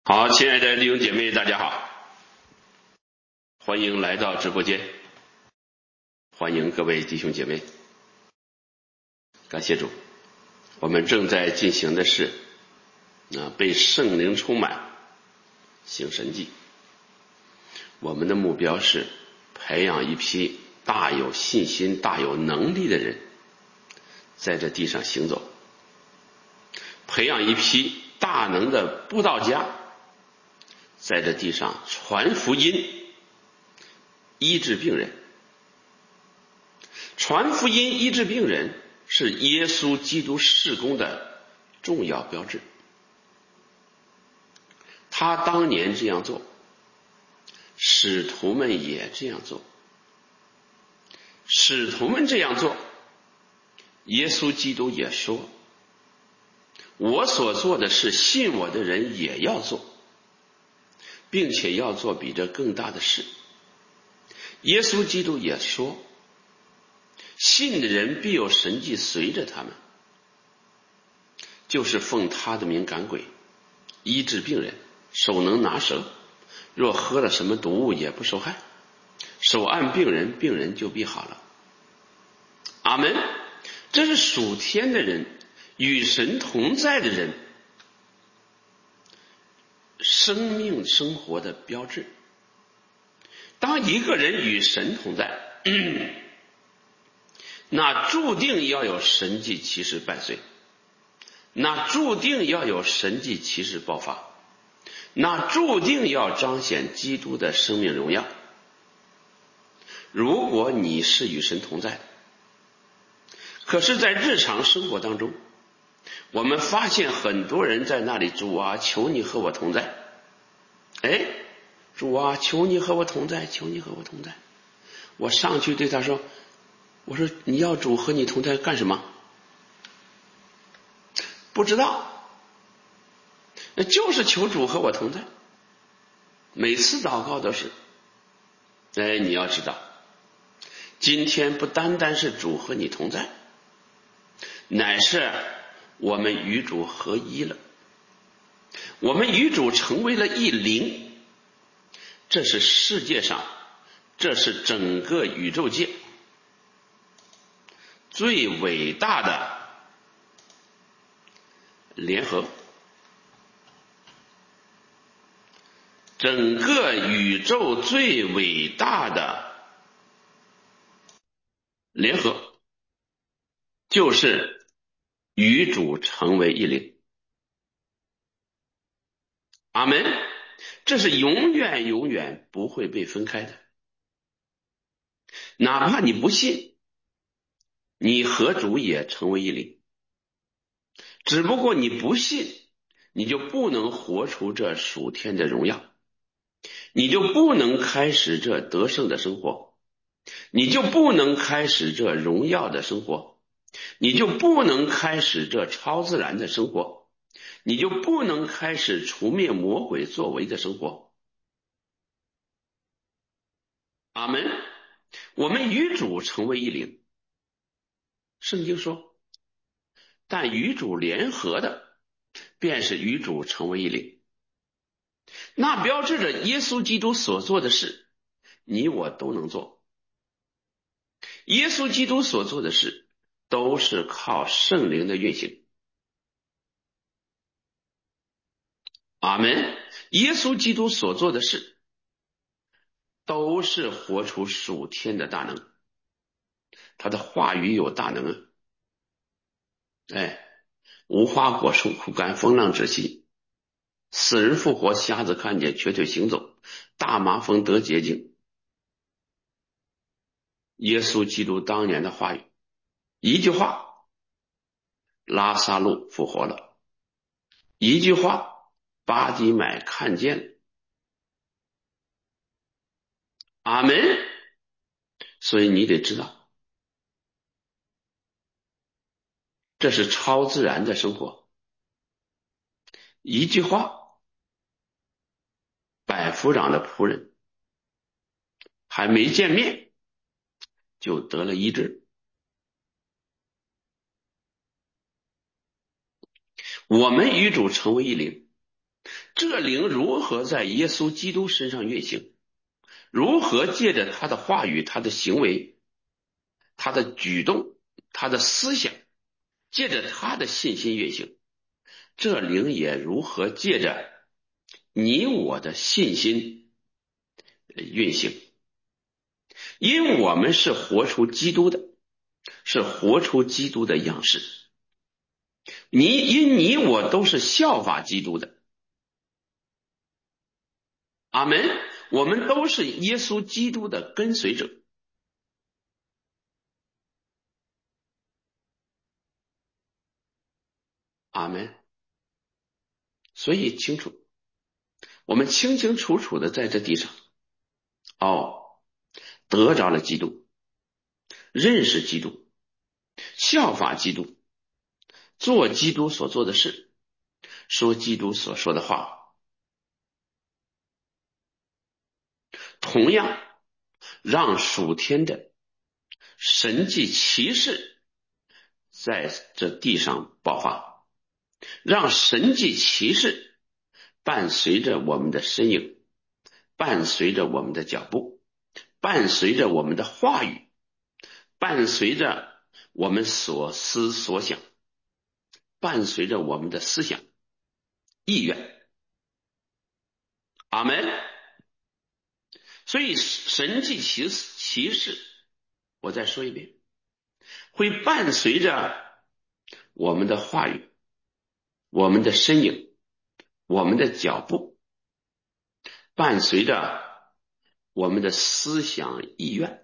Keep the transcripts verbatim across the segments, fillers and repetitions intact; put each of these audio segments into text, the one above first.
好，亲爱的弟兄姐妹，大家好，欢迎来到直播间，欢迎各位弟兄姐妹。感谢主，我们正在进行的是啊，被圣灵充满，行神迹。我们的目标是培养一批大有信心、大有能力的人，在这地上行走，培养一批大能的布道家，在这地上传福音，医治病人。传福音医治病人是耶稣基督事工的重要标志。他当年这样做，使徒们也这样做。使徒们这样做，耶稣基督也说，我所做的事，信我的人也要做，并且要做比这更大的事。耶稣基督也说，信的人必有神迹随着他们，就是奉他的名赶鬼，医治病人，手能拿蛇，若喝了什么毒物也不受害，手按病人，病人就必好了。阿们。这是属天的人，与神同在的人生命生活的标志。当一个人与神同在，那注定要有神迹奇事伴随，那注定要有神迹奇事爆发，那注定要彰显基督的生命荣耀。如果你是与神同在，可是在日常生活当中，我们发现很多人在那里，主啊，求你和我同在。哎，主啊，求你和我同在，求你和我同在。我上去对他说，我说你要主和你同在干什么？不知道，就是求主和我同在。每次祷告都是，哎，你要知道，今天不单单是主和你同在，乃是我们与主合一了，我们与主成为了一灵。这是世界上，这是整个宇宙界最伟大的联合，整个宇宙最伟大的联合，就是与主成为一灵。阿们。这是永远永远不会被分开的。哪怕你不信，你和主也成为一灵，只不过你不信，你就不能活出这属天的荣耀，你就不能开始这得胜的生活，你就不能开始这荣耀的生活，你就不能开始这超自然的生活，你就不能开始除灭魔鬼作为的生活。阿们。我们与主成为一灵，圣经说，但与主联合的便是与主成为一灵。那标志着耶稣基督所做的事，你我都能做。耶稣基督所做的事都是靠圣灵的运行。阿们。耶稣基督所做的事都是活出属天的大能，他的话语有大能啊！哎，无花果树枯干，风浪止息，死人复活，瞎子看见，瘸腿行走，大麻风得洁净。耶稣基督当年的话语，一句话，拉撒路复活了，一句话，巴底买看见了。阿们。所以你得知道，这是超自然的生活。一句话，百夫长的仆人还没见面就得了医治。我们与主成为一灵， 这灵如何在耶稣基督身上运行？如何借着他的话语、他的行为、他的举动、他的思想，借着他的信心运行？这灵也如何借着你我的信心运行？因我们是活出基督的，是活出基督的样式。你因你我都是效法基督的。阿们。我们都是耶稣基督的跟随者。阿们。所以清楚，我们清清楚楚的在这地上，哦，得着了基督，认识基督，效法基督，做基督所做的事，说基督所说的话。同样让属天的神迹奇事在这地上爆发，让神迹奇事伴随着我们的身影，伴随着我们的脚步，伴随着我们的话语，伴随着我们所思所想，伴随着我们的思想意愿。阿们。所以神迹奇奇事，我再说一遍，会伴随着我们的话语，我们的身影，我们的脚步，伴随着我们的思想意愿，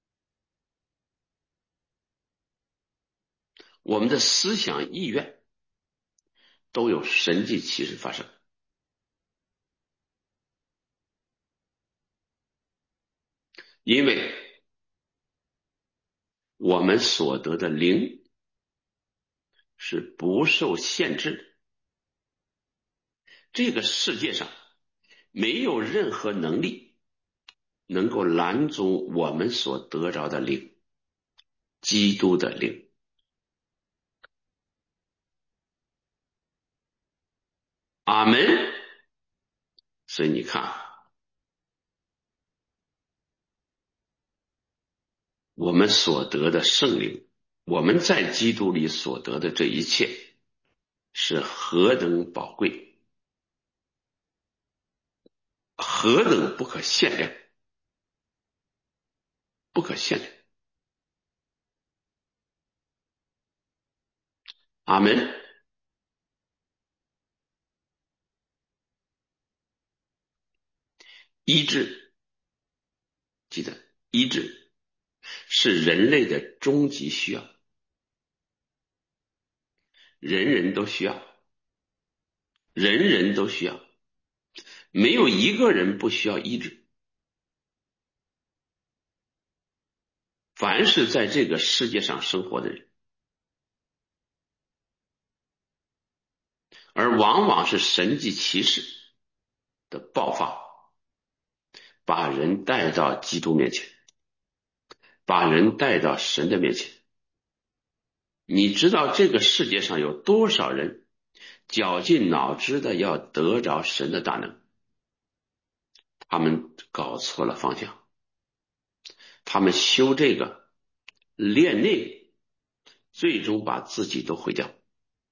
我们的思想意愿都有神迹奇事发生。因为我们所得的灵是不受限制的，这个世界上没有任何能力能够拦阻我们所得着的灵，基督的灵。阿们。所以你看，我们所得的圣灵，我们在基督里所得的这一切是何等宝贵，何等不可限量，不可限量。阿们。医治，记得医治是人类的终极需要，人人都需要，人人都需要，没有一个人不需要医治。凡是在这个世界上生活的人，而往往是神迹奇事的爆发，把人带到基督面前，把人带到神的面前。你知道这个世界上有多少人绞尽脑汁的要得着神的大能，他们搞错了方向，他们修这个练那个，最终把自己都毁掉。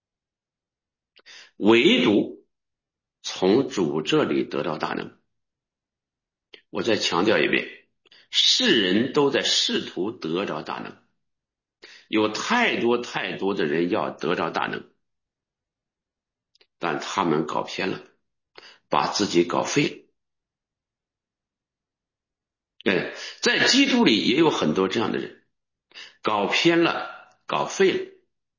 唯独从主这里得到大能。我再强调一遍，世人都在试图得着大能，有太多太多的人要得着大能，但他们搞偏了，把自己搞废了。对，在基督里也有很多这样的人，搞偏了，搞废了。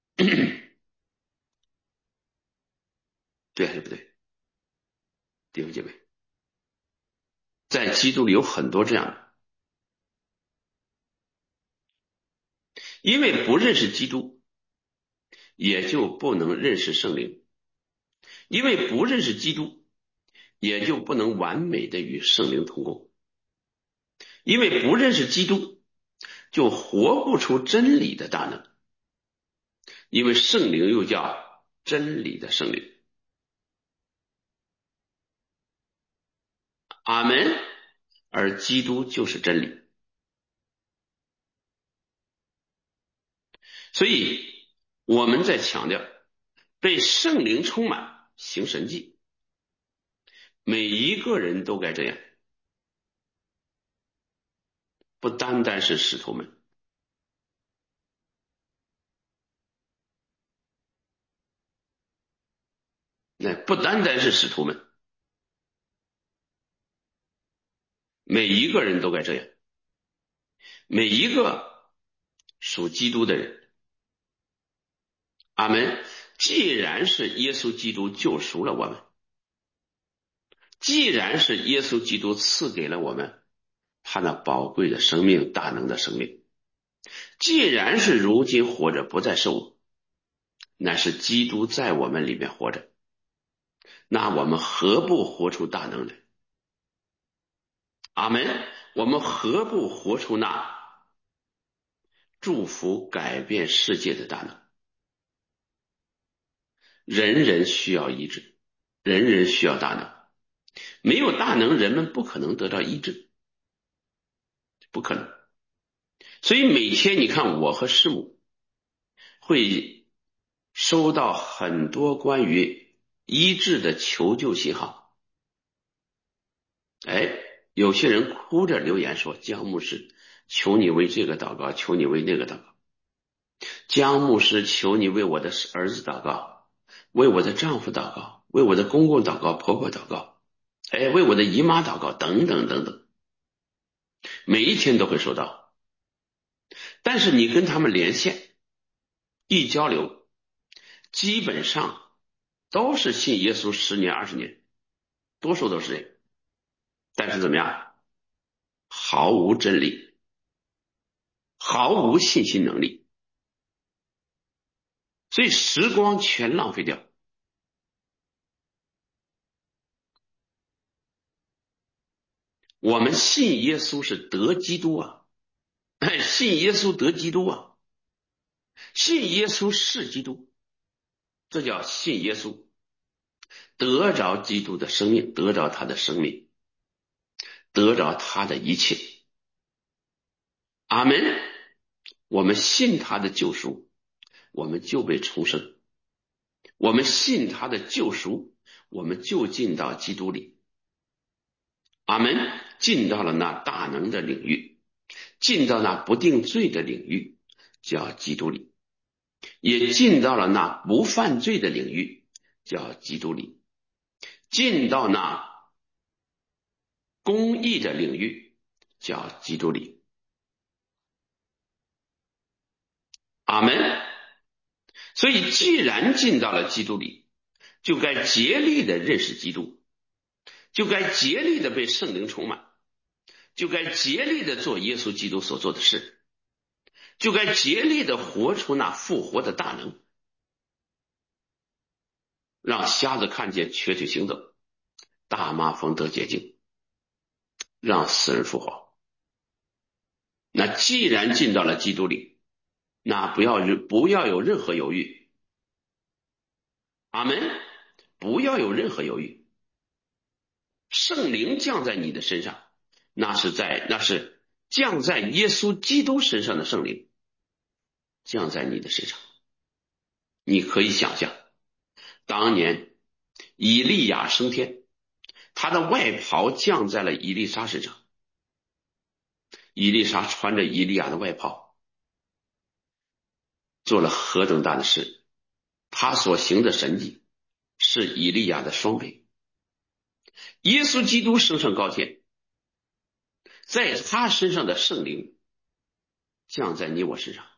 对还是不对？弟兄姐妹，在基督里有很多这样的，因为不认识基督，也就不能认识圣灵，因为不认识基督，也就不能完美的与圣灵同工，因为不认识基督，就活不出真理的大能，因为圣灵又叫真理的圣灵。 阿门。而基督就是真理。所以我们在强调被圣灵充满行神迹，每一个人都该这样，不单单是使徒们。那不单单是使徒们，每一个人都该这样，每一个属基督的人。阿门。既然是耶稣基督救赎了我们，既然是耶稣基督赐给了我们他那宝贵的生命，大能的生命，既然是如今活着不再是我，乃是基督在我们里面活着，那我们何不活出大能来？阿门。我们何不活出那祝福改变世界的大能？人人需要医治，人人需要大能，没有大能，人们不可能得到医治，不可能。所以每天你看我和师母会收到很多关于医治的求救信号。哎，有些人哭着留言说，江牧师求你为这个祷告，求你为那个祷告，江牧师求你为我的儿子祷告，为我的丈夫祷告，为我的公公祷告，婆婆祷告，哎，为我的姨妈祷告，等等等等，每一天都会收到。但是你跟他们连线一交流，基本上都是信耶稣十年二十年，多数都是这样。但是怎么样？毫无真理，毫无信心能力，所以时光全浪费掉。我们信耶稣是得基督啊，信耶稣得基督啊，信耶稣是基督，这叫信耶稣，得着基督的生命，得着他的生命，得着他的一切。阿门。我们信他的救赎，我们就被重生；我们信他的救赎，我们就进到基督里。阿门。进到了那大能的领域，进到那不定罪的领域，叫基督里，也进到了那不犯罪的领域，叫基督里，进到那公义的领域，叫基督里。阿门。所以既然进到了基督里，就该竭力的认识基督，就该竭力的被圣灵充满，就该竭力的做耶稣基督所做的事，就该竭力的活出那复活的大能，让瞎子看见，瘸腿行走，大麻风得洁净，让死人复活。那既然进到了基督里，那不要不要有任何犹豫。阿门。不要有任何犹豫。圣灵降在你的身上，那是在那是降在耶稣基督身上的圣灵，降在你的身上。你可以想象，当年以利亚升天，他的外袍降在了以利沙身上，以利沙穿着以利亚的外袍，做了何等大的事。他所行的神迹是以利亚的双倍。耶稣基督升上高天，在他身上的圣灵降在你我身上。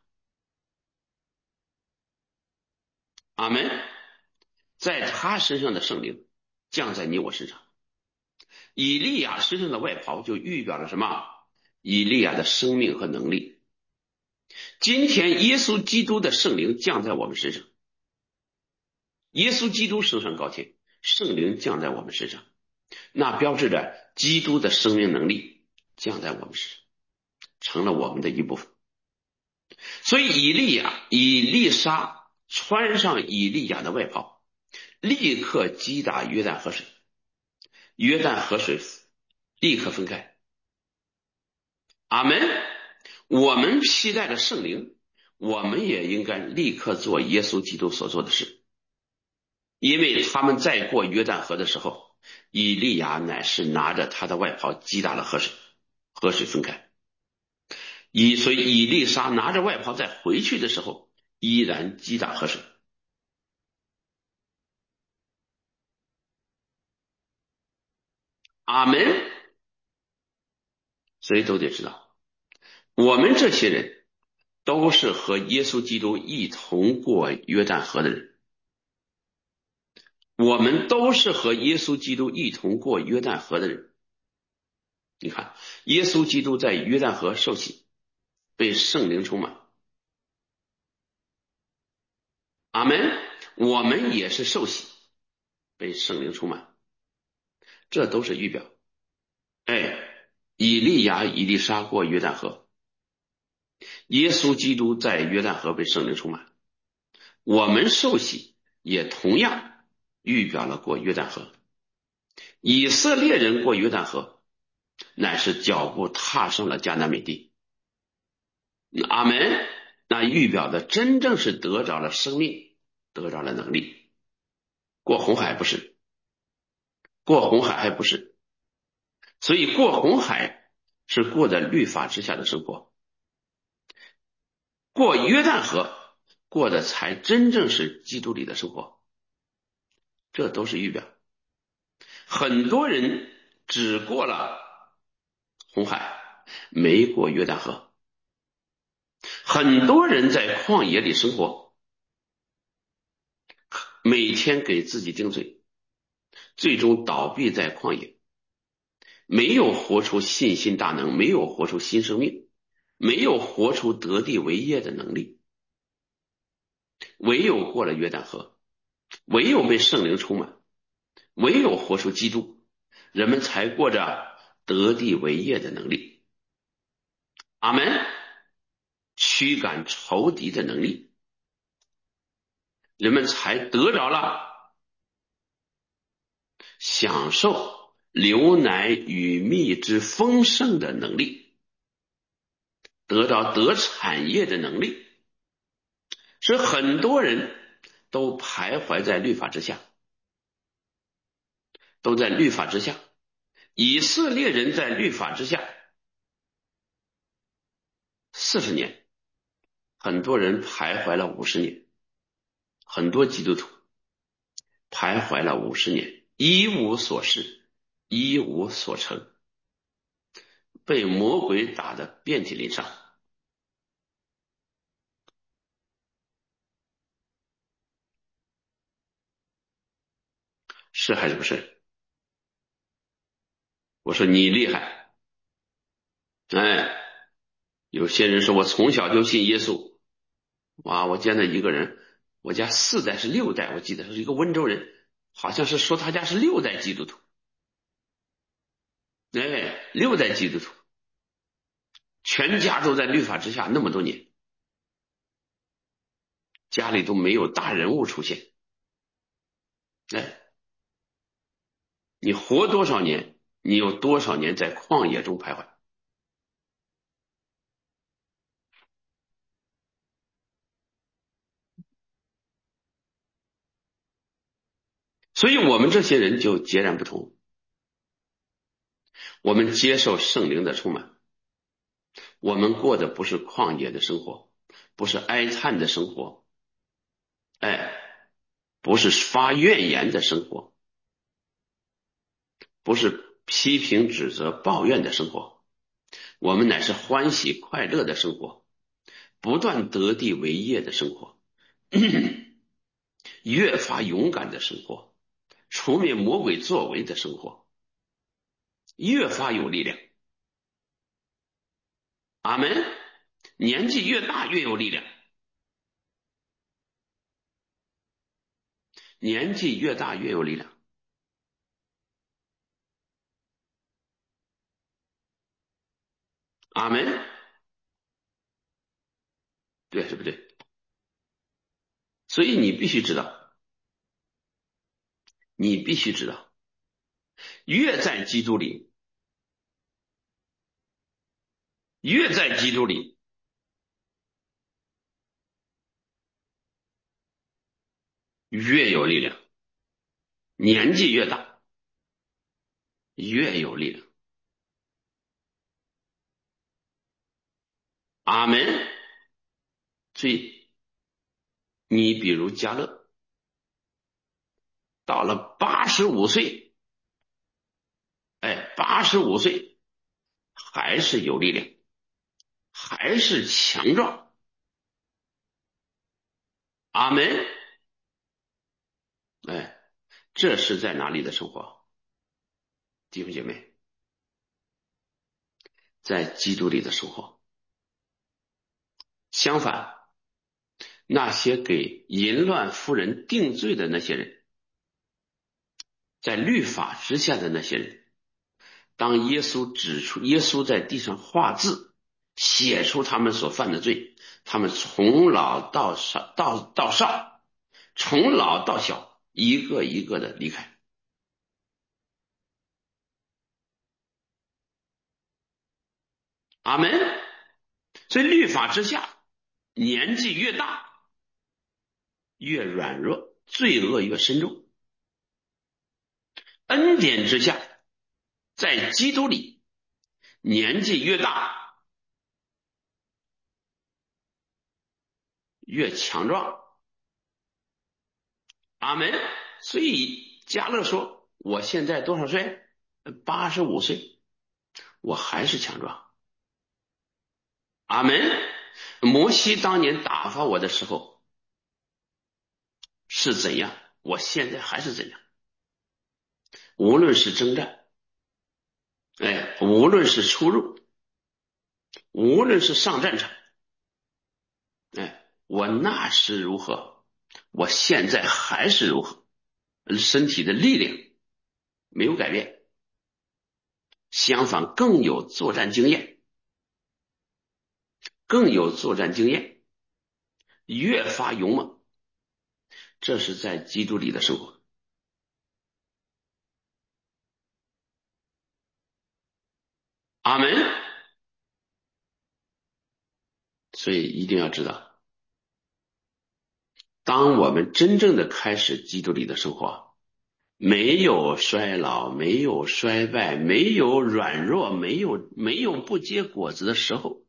阿门。在他身上的圣灵降在你我身上。以利亚身上的外袍就预表了什么？以利亚的生命和能力。今天耶稣基督的圣灵降在我们身上，耶稣基督升上高天，圣灵降在我们身上，那标志着基督的生命能力降在我们身上，成了我们的一部分。所以以利亚以利沙穿上以利亚的外袍，立刻击打约旦河水，约旦河水立刻分开。阿门。我们披戴了圣灵，我们也应该立刻做耶稣基督所做的事。因为他们在过约旦河的时候，以利亚乃是拿着他的外袍击打了河水，河水分开。以所以以利沙拿着外袍再回去的时候，依然击打河水。阿门。所以都得知道，我们这些人都是和耶稣基督一同过约旦河的人，我们都是和耶稣基督一同过约旦河的人。你看，耶稣基督在约旦河受洗，被圣灵充满。阿门。我们也是受洗，被圣灵充满，这都是预表。哎，以利亚、以利沙过约旦河，耶稣基督在约旦河被圣灵充满，我们受洗也同样预表了过约旦河。以色列人过约旦河，乃是脚步踏上了迦南美地。阿门。那预表的真正是得着了生命，得着了能力。过红海不是，过红海还不是。所以过红海是过在律法之下的生活，过约旦河过的才真正是基督里的生活，这都是预表。很多人只过了红海，没过约旦河。很多人在旷野里生活，每天给自己定罪，最终倒闭在旷野，没有活出信心大能，没有活出新生命，没有活出得地为业的能力。唯有过了约旦河，唯有被圣灵充满，唯有活出基督，人们才过着得地为业的能力。阿门。驱赶仇敌的能力，人们才得着了享受流奶与蜜之丰盛的能力，得着得产业的能力。是很多人都徘徊在律法之下，都在律法之下。以色列人在律法之下四十年，很多人徘徊了五十年，很多基督徒徘徊了五十年，一无所事，一无所成，被魔鬼打得遍体鳞伤。是还是不是？我说你厉害。哎，有些人说我从小就信耶稣，哇，我见到一个人，我家四代是六代，我记得是一个温州人，好像是说他家是六代基督徒。哎，六代基督徒，全家都在律法之下那么多年，家里都没有大人物出现。哎，你活多少年，你有多少年在旷野中徘徊。所以我们这些人就截然不同，我们接受圣灵的充满，我们过的不是旷野的生活，不是哀叹的生活，哎，不是发怨言的生活，不是批评指责抱怨的生活，我们乃是欢喜快乐的生活，不断得地为业的生活，越发勇敢的生活，除灭魔鬼作为的生活，越发有力量。阿门。年纪越大越有力量，年纪越大越有力量。阿门。对，是不对？所以你必须知道，你必须知道，越在基督里， 越在基督里，越有力量，年纪越大，越有力量。阿门。所以你比如迦勒，到了八十五岁，哎，八十五岁还是有力量，还是强壮。阿门。哎，这是在哪里的生活？弟兄姐妹，在基督里的生活。相反，那些给淫乱妇人定罪的那些人，在律法之下的那些人，当耶稣指出，耶稣在地上画字，写出他们所犯的罪，他们从老到少，到到少，从老到小，一个一个的离开。阿门。所以律法之下，年纪越大，越软弱，罪恶越深重。恩典之下，在基督里，年纪越大，越强壮。阿门。所以迦勒说，我现在多少岁？八十五岁，我还是强壮。阿门。摩西当年打发我的时候是怎样，我现在还是怎样。无论是征战，哎，无论是出入，无论是上战场，哎，我那时如何，我现在还是如何。身体的力量没有改变，相反更有作战经验，更有作战经验，越发勇猛。这是在基督里的生活。阿门。所以一定要知道，当我们真正的开始基督里的生活，没有衰老，没有衰败，没有软弱，没有没有不结果子的时候，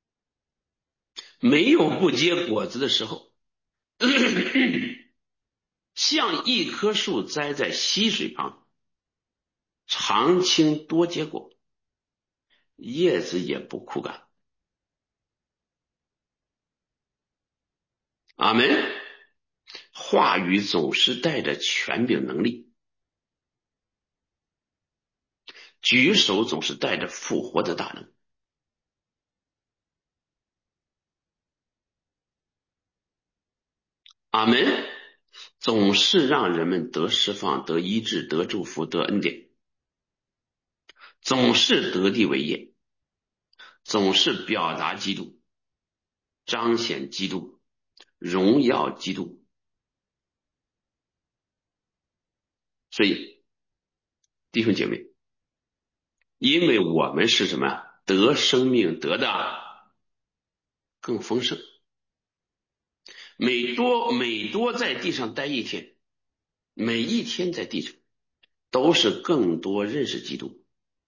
没有不结果子的时候，像一棵树栽在溪水旁，常青多结果，叶子也不枯干。阿门。话语总是带着权柄能力，举手总是带着复活的大能。阿门。总是让人们得释放，得医治，得祝福，得恩典，总是得地为业，总是表达基督，彰显基督，荣耀基督。所以弟兄姐妹，因为我们是什么？得生命得的更丰盛。每多每多在地上待一天，每一天在地上都是更多认识基督。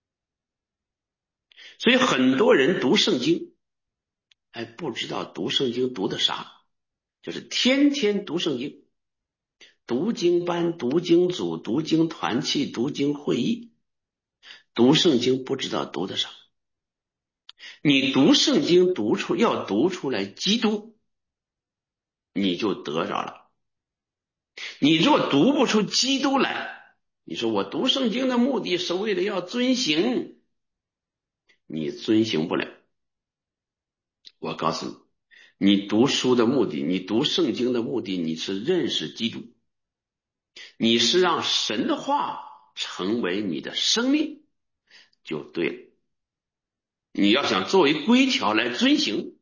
所以很多人读圣经，哎，不知道读圣经读的啥，就是天天读圣经，读经班、读经组、读经团契、读经会议，读圣经不知道读的啥。你读圣经读出要读出来基督，你就得着了。你若读不出基督来，你说我读圣经的目的是为了要遵行，你遵行不了。我告诉你，你读书的目的，你读圣经的目的，你是认识基督，你是让神的话成为你的生命，就对了。你要想作为规条来遵行，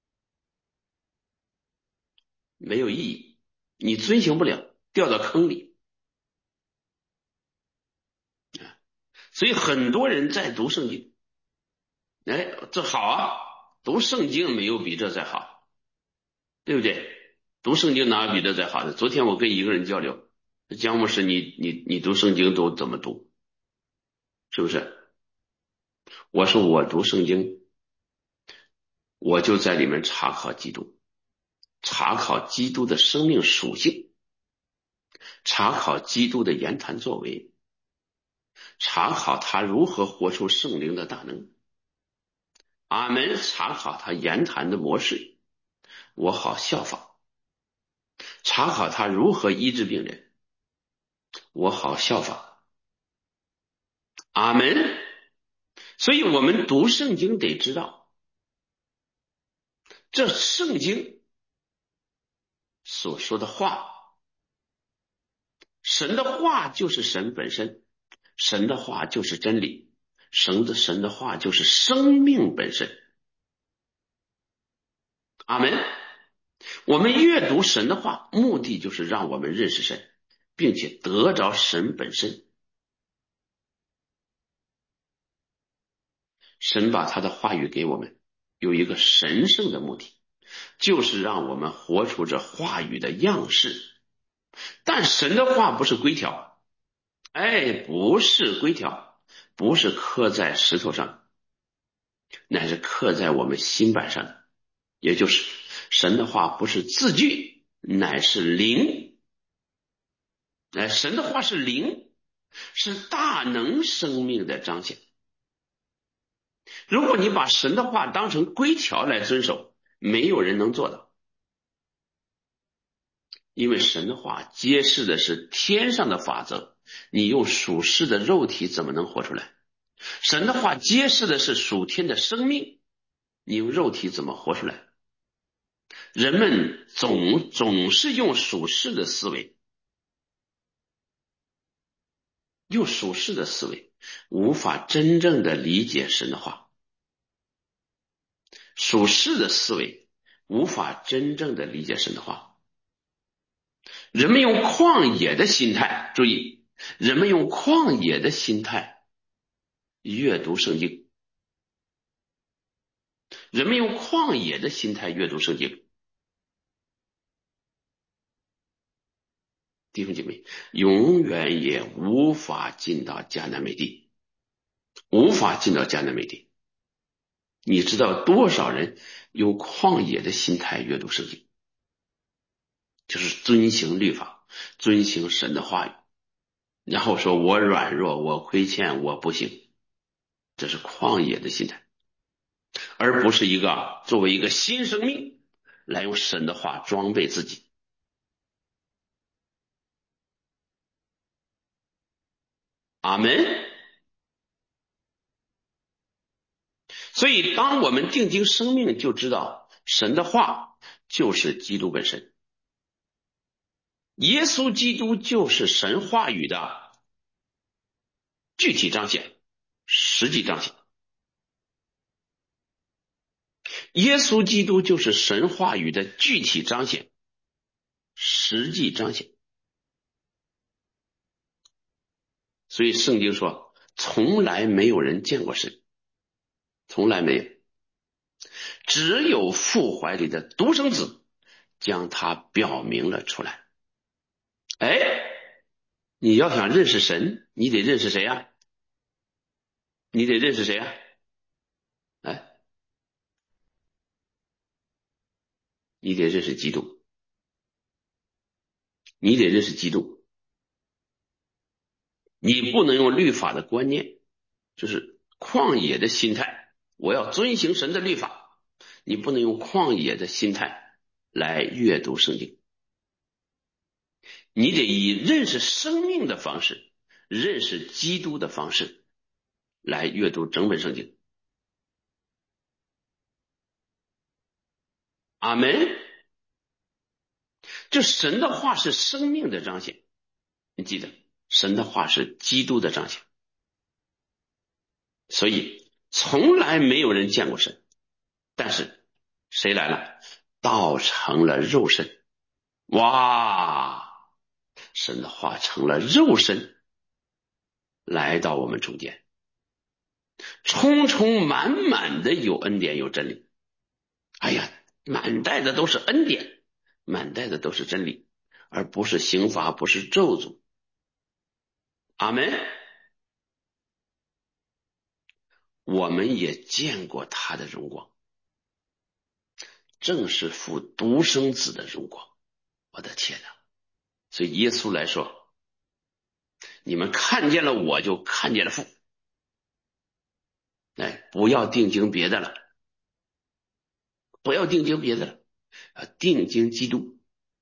没有意义，你遵行不了，掉到坑里。所以很多人在读圣经， 哎，这好啊，读圣经没有比这再好，对不对？读圣经哪有比这再好的？昨天我跟一个人交流，姜牧师，你你你读圣经都怎么读？是不是？我说我读圣经，我就在里面查考基督，查考基督的生命属性，查考基督的言谈作为，查考他如何活出圣灵的大能。阿门。查考他言谈的模式，我好效仿。查考他如何医治病人，我好效仿。阿门。所以我们读圣经得知道，这圣经所说的话，神的话就是神本身，神的话就是真理，神的神的话就是生命本身。阿门。我们阅读神的话，目的就是让我们认识神，并且得着神本身。神把他的话语给我们，有一个神圣的目的，就是让我们活出这话语的样式。但神的话不是规条，哎，不是规条，不是刻在石头上，乃是刻在我们心板上的。也就是神的话不是字句，乃是灵。哎，神的话是灵，是大能生命的彰显。如果你把神的话当成规条来遵守，没有人能做到。因为神的话揭示的是天上的法则，你用属世的肉体怎么能活出来？神的话揭示的是属天的生命，你用肉体怎么活出来？人们总总是用属世的思维，用属世的思维，无法真正的理解神的话。属世的思维无法真正的理解神的话。人们用旷野的心态，注意，人们用旷野的心态阅读圣经，人们用旷野的心态阅读圣经。弟兄姐妹，永远也无法进到迦南美地，无法进到迦南美地。你知道多少人用旷野的心态阅读圣经，就是遵行律法，遵行神的话语，然后说我软弱，我亏欠，我不行，这是旷野的心态，而不是一个作为一个新生命来用神的话装备自己。阿门。所以当我们定睛生命，就知道神的话就是基督本身，耶稣基督就是神话语的具体彰显，实际彰显。耶稣基督就是神话语的具体彰显，实际彰显。所以圣经说，从来没有人见过神，从来没有，只有父怀里的独生子将他表明了出来。哎，你要想认识神，你得认识谁呀？你得认识谁呀？哎，你得认识基督，你得认识基督。你不能用律法的观念，就是旷野的心态，我要遵行神的律法，你不能用旷野的心态来阅读圣经。你得以认识生命的方式，认识基督的方式来阅读整本圣经。阿门。这神的话是生命的彰显，你记得，神的话是基督的彰显。所以从来没有人见过神，但是谁来了？道成了肉身。哇，神的话成了肉身，来到我们中间。 充充满满的有恩典有真理。哎呀，满带的都是恩典，满带的都是真理，而不是刑罚，不是咒诅。阿们。我们也见过他的荣光，正是父独生子的荣光。我的天哪！所以耶稣来说，你们看见了我就看见了父。哎，不要定睛别的了，不要定睛别的了，啊，定睛基督。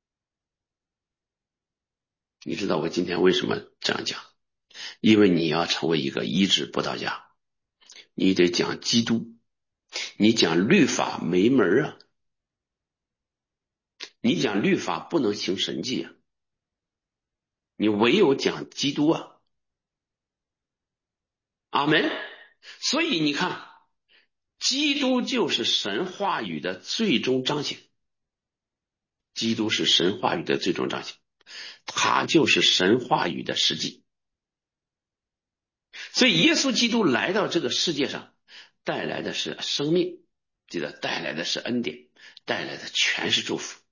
你知道我今天为什么这样讲？因为你要成为一个医治布道家，你得讲基督，你讲律法没门啊，你讲律法不能行神迹啊，你唯有讲基督啊。阿们。所以你看，基督就是神话语的最终彰显，基督是神话语的最终彰显，他就是神话语的实际。所以耶稣基督来到这个世界上，带来的是生命，记得带来的是恩典，带来的全是祝福。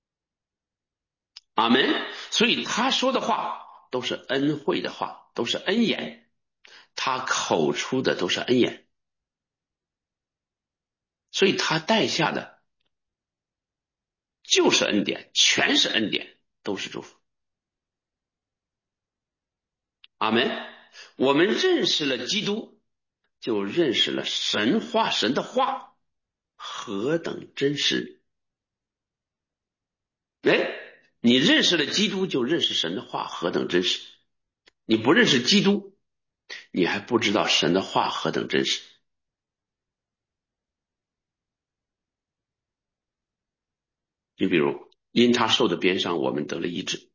阿们。所以他说的话都是恩惠的话，都是恩言，他口出的都是恩言，所以他带下的就是恩典，全是恩典，都是祝福。阿们。我们认识了基督，就认识了神话，神的话何等真实。哎，你认识了基督，就认识神的话何等真实。你不认识基督，你还不知道神的话何等真实。你比如因他受的鞭伤，我们得了医治，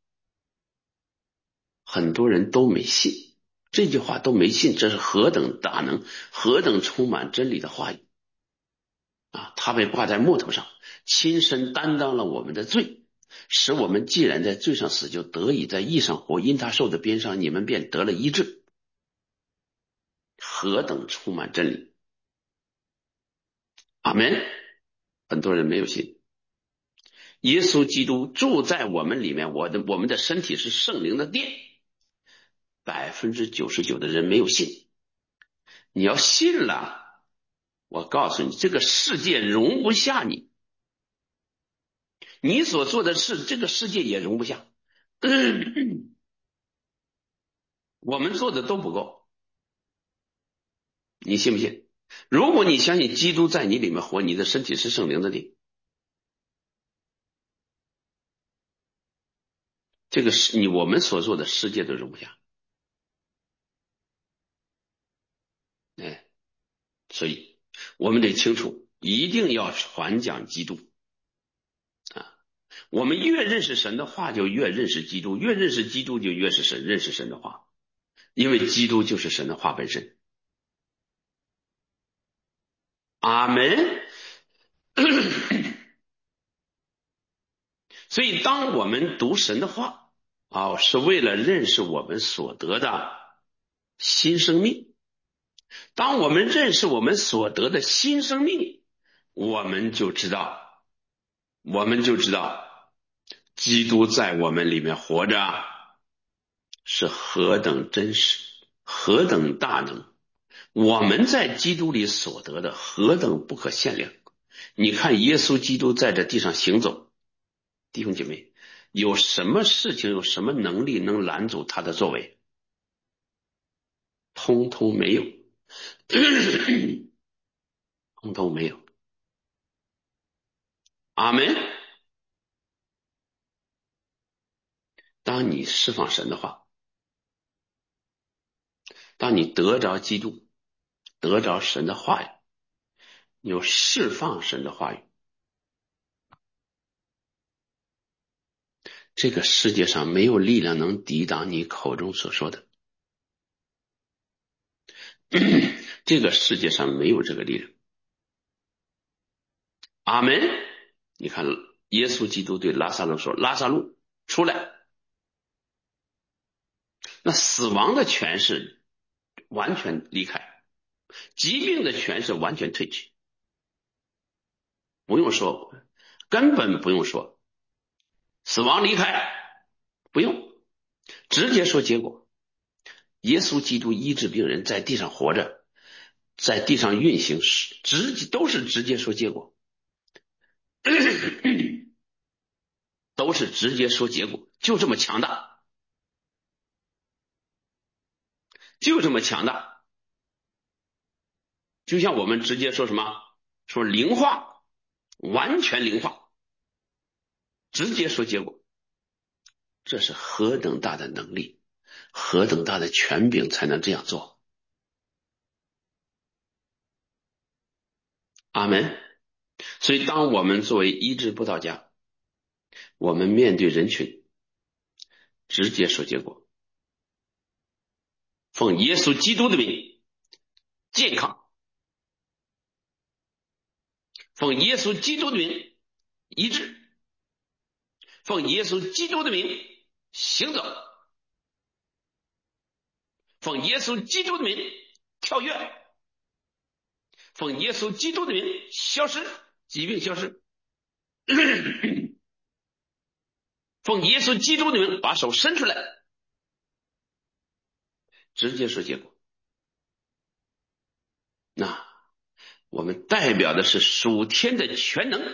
很多人都没信，这句话都没信，这是何等大能，何等充满真理的话语啊！他被挂在木头上，亲身担当了我们的罪，使我们既然在罪上死，就得以在义上活。因他受的鞭伤，你们便得了医治，何等充满真理。阿们。很多人没有信。耶稣基督住在我们里面，我的我们的身体是圣灵的殿，百分之九十九的人没有信。你要信了，我告诉你，这个世界容不下你，你所做的事，这个世界也容不下。嗯，我们做的都不够，你信不信？如果你相信基督在你里面活，你的身体是圣灵的殿，这个是你我们所做的世界都容不下。哎，所以我们得清楚，一定要传讲基督啊！我们越认识神的话，就越认识基督；越认识基督，就越是神认识神的话，因为基督就是神的话本身。阿门。所以，当我们读神的话啊，是为了认识我们所得的新生命。当我们认识我们所得的新生命，我们就知道，我们就知道，基督在我们里面活着是何等真实，何等大能。我们在基督里所得的何等不可限量。你看耶稣基督在这地上行走，弟兄姐妹，有什么事情，有什么能力能拦阻他的作为？通通没有。通通没有。阿们。当你释放神的话，当你得着基督，得着神的话语，你有释放神的话语，这个世界上没有力量能抵挡你口中所说的。这个世界上没有这个力量。阿们。你看耶稣基督对拉撒路说，拉撒路出来，那死亡的权势完全离开， 疾病的权势完全退去，不用说，根本不用说，死亡离开，不用，直接说结果。耶稣基督医治病人，在地上活着，在地上运行，直都是直接说结果，都是直接说结果，就这么强大，就这么强大。就像我们直接说什么，说灵化，完全灵化，直接说结果，这是何等大的能力，何等大的权柄才能这样做。阿们。所以当我们作为医治布道家，我们面对人群直接说结果，奉耶稣基督的名健康，奉耶稣基督的名医治，奉耶稣基督的名行走，奉耶稣基督的名跳跃，奉耶稣基督的名消失，疾病消失，奉耶稣基督的名把手伸出来，直接说结果。那我们代表的是属天的全能，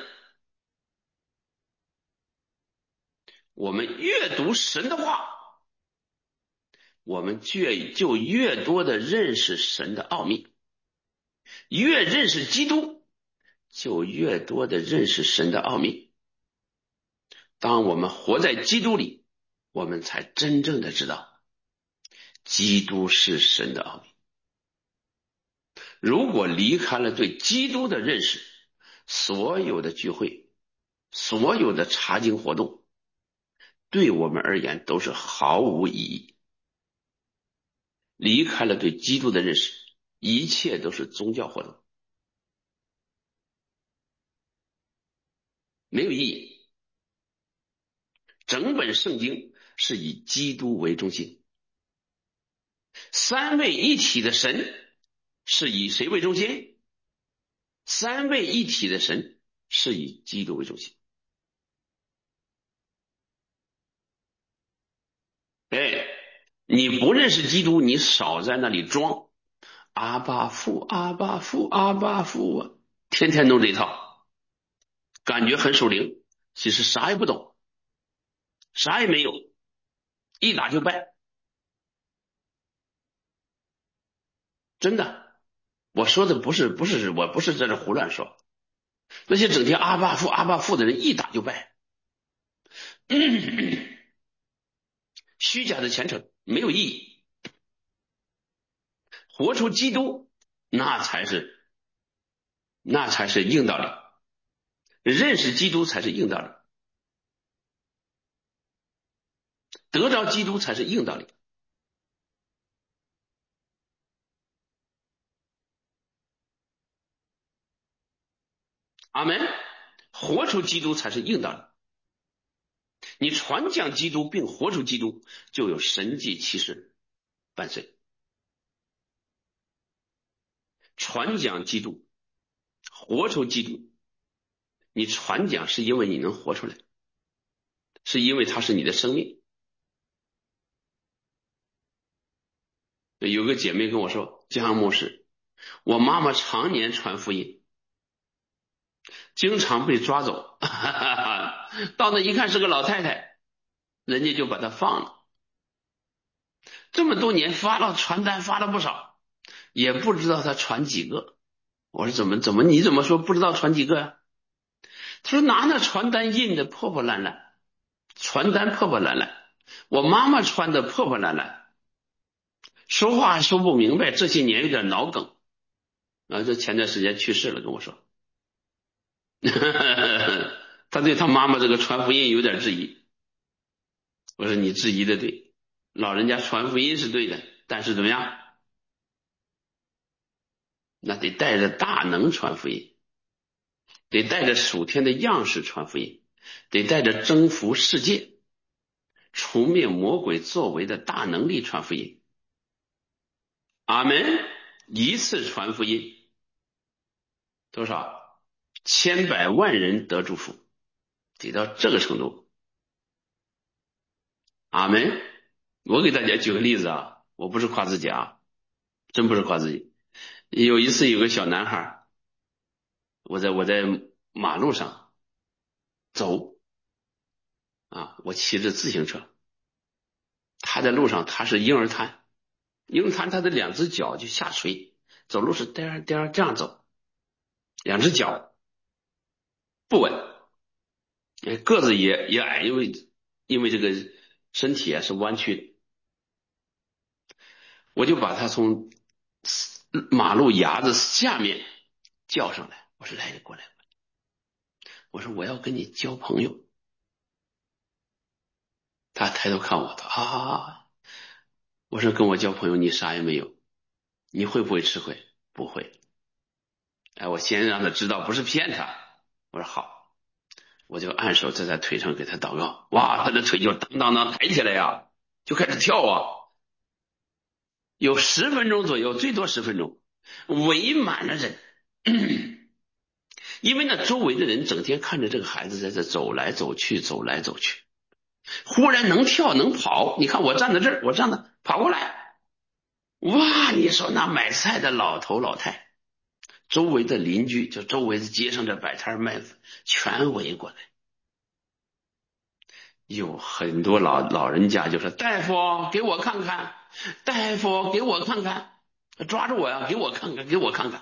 我们越读神的话，我们就越多的认识神的奥秘，越认识基督，就越多的认识神的奥秘。当我们活在基督里，我们才真正的知道基督是神的奥秘。如果离开了对基督的认识，所有的聚会，所有的查经活动，对我们而言都是毫无意义。离开了对基督的认识，一切都是宗教活动，没有意义。整本圣经是以基督为中心，三位一体的神是以谁为中心？三位一体的神是以基督为中心。哎，你不认识基督，你少在那里装阿爸父阿爸父阿爸父啊，天天弄这一套，感觉很属灵，其实啥也不懂，啥也没有，一打就败。真的，我说的不是不是我不是在这胡乱说，那些整天阿爸父阿爸父的人一打就败，虚假的虔诚没有意义，活出基督那才是那才是硬道理，认识基督才是硬道理，得着基督才是硬道理。阿们，活出基督才是硬道理。你传讲基督并活出基督，就有神迹奇事伴随。传讲基督，活出基督，你传讲是因为你能活出来，是因为它是你的生命。有个姐妹跟我说，江牧师，我妈妈常年传福音，经常被抓走，到那一看是个老太太，人家就把她放了。这么多年发了传单发了不少，也不知道她传几个。我说怎么怎么你怎么说不知道传几个呀、啊？他说拿那传单印的破破烂烂，传单破破烂烂，我妈妈穿的破破烂烂，说话说不明白，这些年有点脑梗啊，这前段时间去世了，跟我说他对他妈妈这个传福音有点质疑。我说你质疑的对，老人家传福音是对的，但是怎么样，那得带着大能传福音，得带着属天的样式传福音，得带着征服世界除灭魔鬼作为的大能力传福音。阿们。 一次传福音多少千百万人得祝福，得到这个程度。阿门。我给大家举个例子啊，我不是夸自己啊，真不是夸自己。有一次有个小男孩，我在我在马路上走啊，我骑着自行车，他在路上，他是婴儿瘫，婴儿瘫他的两只脚就下垂，走路是颠儿颠儿这样走，两只脚不稳，个子也也矮，因为因为这个身体啊是弯曲的，我就把他从马路牙子下面叫上来，我说来，你过来，我说我要跟你交朋友。他抬头看我，他啊，我说跟我交朋友你啥也没有，你会不会吃亏？不会。哎，我先让他知道不是骗他。我说好，我就按手在他腿上给他祷告，哇，他的腿就当当当抬起来呀，就开始跳啊，有十分钟左右，最多十分钟，围满了人。因为呢，周围的人整天看着这个孩子在这走来走去，走来走去，忽然能跳能跑，你看我站在这儿，我站着跑过来，哇！你说那买菜的老头老太，周围的邻居，就周围的街上这摆摊卖粉，全围过来。有很多老老人家就说：“大夫，给我看看，大夫，给我看看，抓住我呀，给我看看，给我看看。”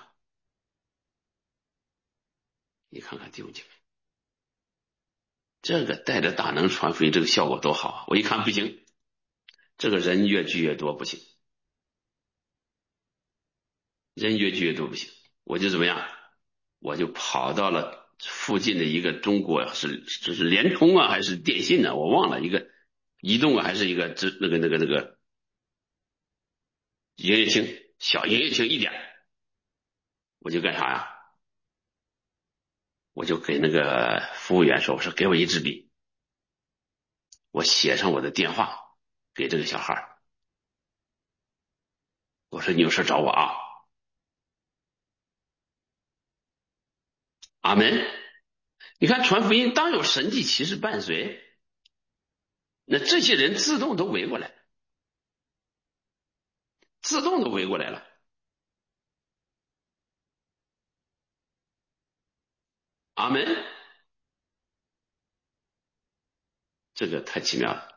你看看弟兄姐妹，这个带着大能传福音，这个效果多好啊！我一看不行，这个人越聚越多不行，人越聚越多不行，我就怎么样？我就跑到了附近的一个中国是这是联通啊还是电信呢、啊？我忘了，一个移动啊还是一个这那个那个那个营业厅，小营业厅一点，我就干啥呀？我就给那个服务员说，我说给我一支笔，我写上我的电话给这个小孩，我说你有事找我啊。阿门。你看传福音当有神迹奇事伴随，那这些人自动都围过来，自动都围过来了。阿门。这个太奇妙了，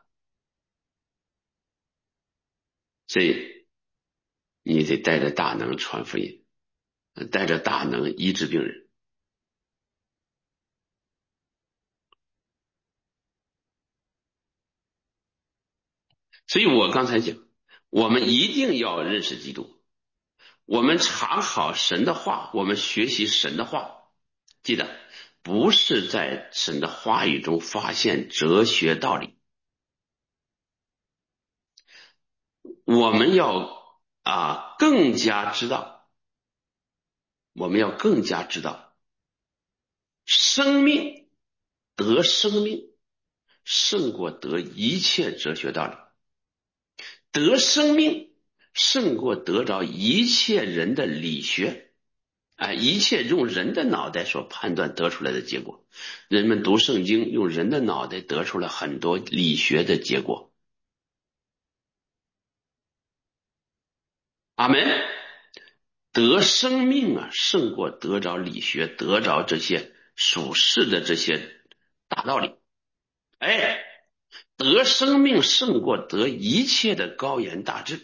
所以你得带着大能传福音，带着大能医治病人。所以我刚才讲，我们一定要认识基督，我们查好神的话，我们学习神的话，记得不是在神的话语中发现哲学道理，我们要啊更加知道，我们要更加知道生命，得生命胜过得一切哲学道理，得生命胜过得着一切人的理学，哎，一切用人的脑袋所判断得出来的结果。人们读圣经用人的脑袋得出了很多理学的结果。阿门。得生命啊，胜过得着理学，得着这些属世的这些大道理。哎，得生命胜过得一切的高言大志。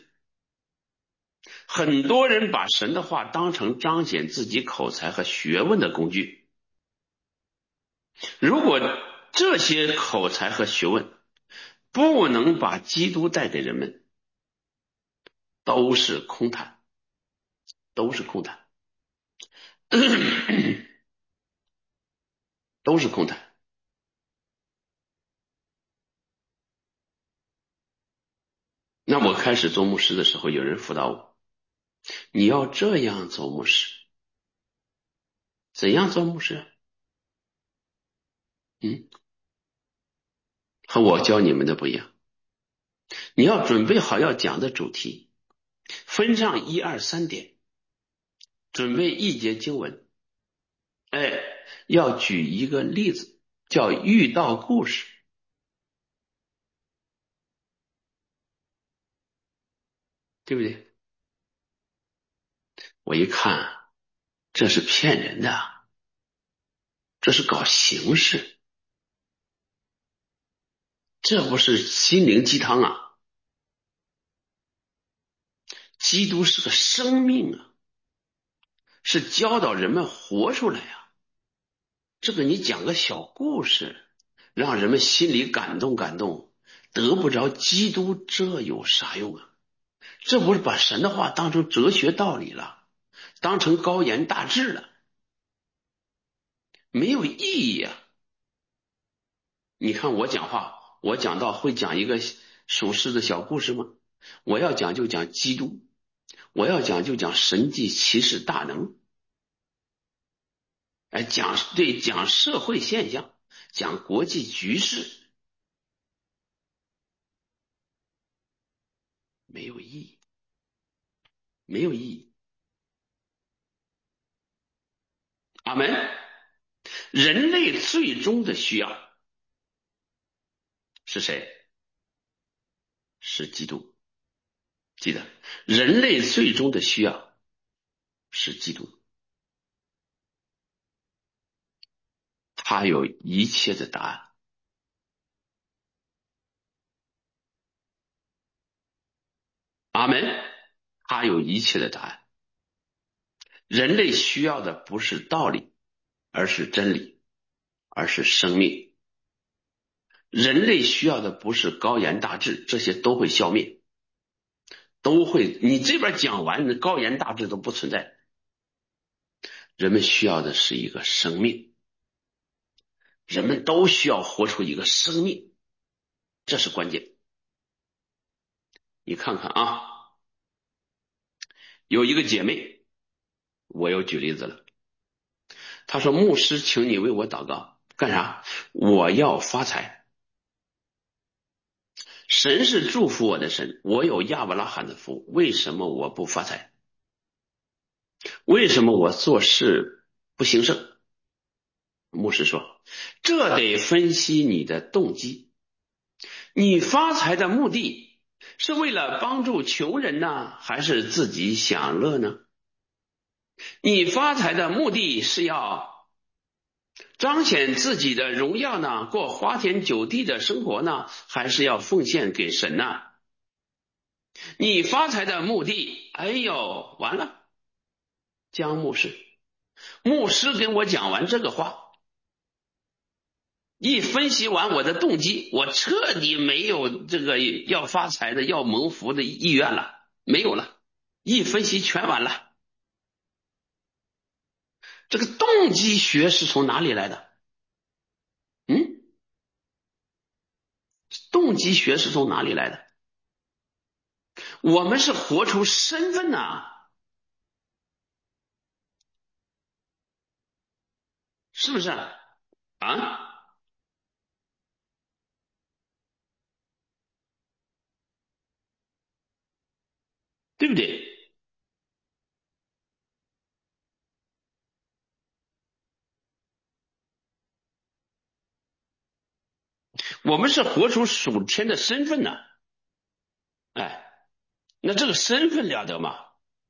很多人把神的话当成彰显自己口才和学问的工具，如果这些口才和学问不能把基督带给人们，都是空谈，都是空谈，都是空谈。那我开始做牧师的时候，有人辅导我，你要这样做牧师。怎样做牧师？嗯，和我教你们的不一样。你要准备好要讲的主题，分上一二三点， 准备一节经文，哎，要举一个例子，叫遇到故事，对不对？我一看，这是骗人的，这是搞形式，这不是心灵鸡汤啊！基督是个生命啊，是教导人们活出来啊。这个你讲个小故事，让人们心里感动感动，得不着基督，这有啥用啊？这不是把神的话当成哲学道理了，当成高言大志了，没有意义啊！你看我讲话，我讲到会讲一个属世的小故事吗？我要讲就讲基督，我要讲就讲神迹奇事大能，哎，讲对讲社会现象，讲国际局势，没有意义，没有意义。阿门。人类最终的需要是谁？是基督。记得，人类最终的需要是基督，他有一切的答案。阿门。他有一切的答案。人类需要的不是道理，而是真理，而是生命。人类需要的不是高言大志，这些都会消灭，都会，你这边讲完，你高言大志都不存在。人们需要的是一个生命，人们都需要活出一个生命，这是关键。你看看啊，有一个姐妹，我又举例子了，她说牧师请你为我祷告，干啥？我要发财。神是祝福我的神，我有亚伯拉罕的福，为什么我不发财？为什么我做事不兴盛？牧师说，这得分析你的动机。你发财的目的是为了帮助穷人呢，还是自己享乐呢？你发财的目的是要彰显自己的荣耀呢，过花天酒地的生活呢，还是要奉献给神呢？你发财的目的，哎呦，完了，江牧师，牧师跟我讲完这个话，一分析完我的动机，我彻底没有这个要发财的、要蒙福的意愿了，没有了，一分析全完了。这个动机学是从哪里来的？嗯，动机学是从哪里来的？我们是活出身份呐、啊，是不是啊？对不对？我们是活出属天的身份呐、啊，哎，那这个身份了得吗？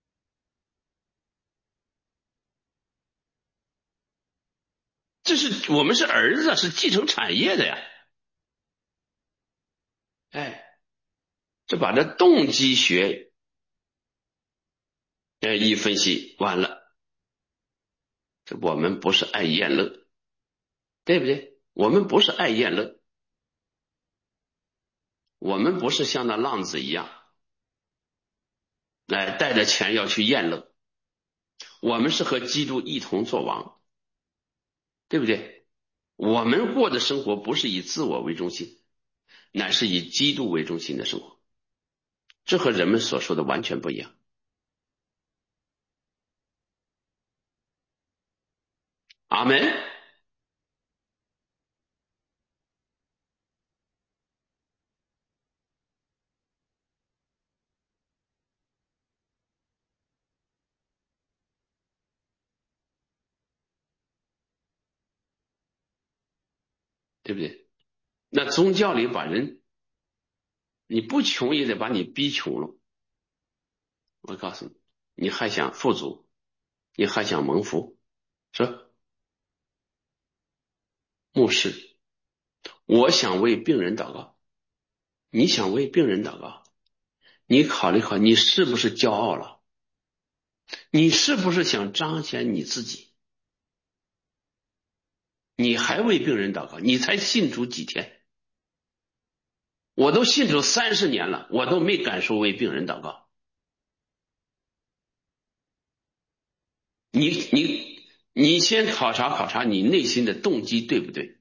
这是我们是儿子，是继承产业的呀，哎，这把这动机学，哎，一分析完了，这我们不是爱宴乐，对不对？我们不是爱宴乐，我们不是像那浪子一样，来带着钱要去宴乐，我们是和基督一同作王，对不对？我们过的生活不是以自我为中心，乃是以基督为中心的生活，这和人们所说的完全不一样。阿门。 对不对？那宗教里把人，你不穷也得把你逼穷了。我告诉你，你还想富足，你还想蒙福，是吧？牧师，我想为病人祷告，你想为病人祷告，你考虑考虑，你是不是骄傲了？你是不是想彰显你自己？你还为病人祷告？你才信主几天？我都信主三十年了，我都没敢说为病人祷告。你你你先考察考察你内心的动机对不对？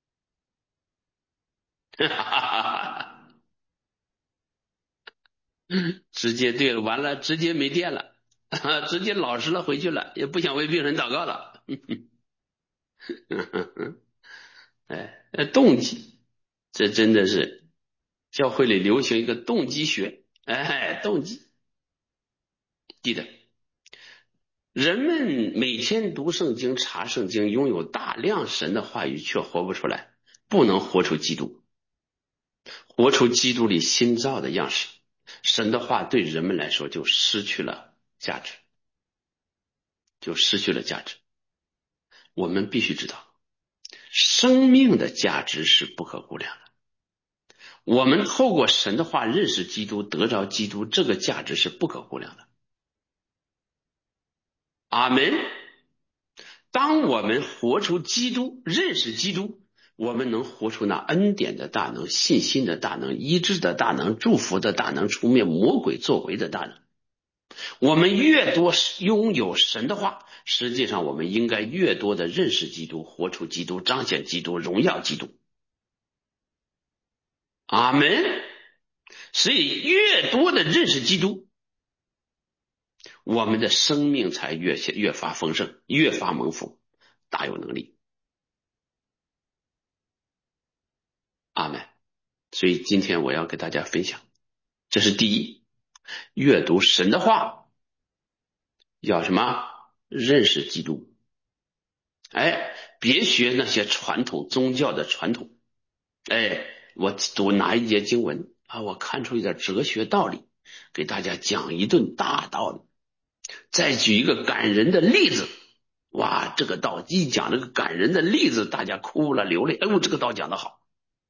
直接对了，完了直接没电了，直接老实了回去了，也不想为病人祷告了。哎，动机，这真的是教会里流行一个动机学。哎，动机，记得人们每天读圣经、查圣经，拥有大量神的话语，却活不出来，不能活出基督，活出基督里新造的样式。神的话对人们来说就失去了价值，就失去了价值。我们必须知道，生命的价值是不可估量的。我们透过神的话认识基督，得着基督，这个价值是不可估量的。阿门。当我们活出基督，认识基督，我们能活出那恩典的大能、信心的大能、医治的大能、祝福的大能、除灭魔鬼作为的大能。我们越多拥有神的话，实际上我们应该越多的认识基督，活出基督，彰显基督，荣耀基督。阿门。所以越多的认识基督，我们的生命才越越发丰盛，越发蒙福，大有能力。阿门。所以今天我要给大家分享，这是第一，阅读神的话，要什么？认识基督。哎，别学那些传统宗教的传统。哎，我读哪一节经文啊？我看出一点哲学道理，给大家讲一顿大道理。再举一个感人的例子，哇，这个道一讲这个感人的例子，大家哭了流泪。哎呦，这个道讲得好。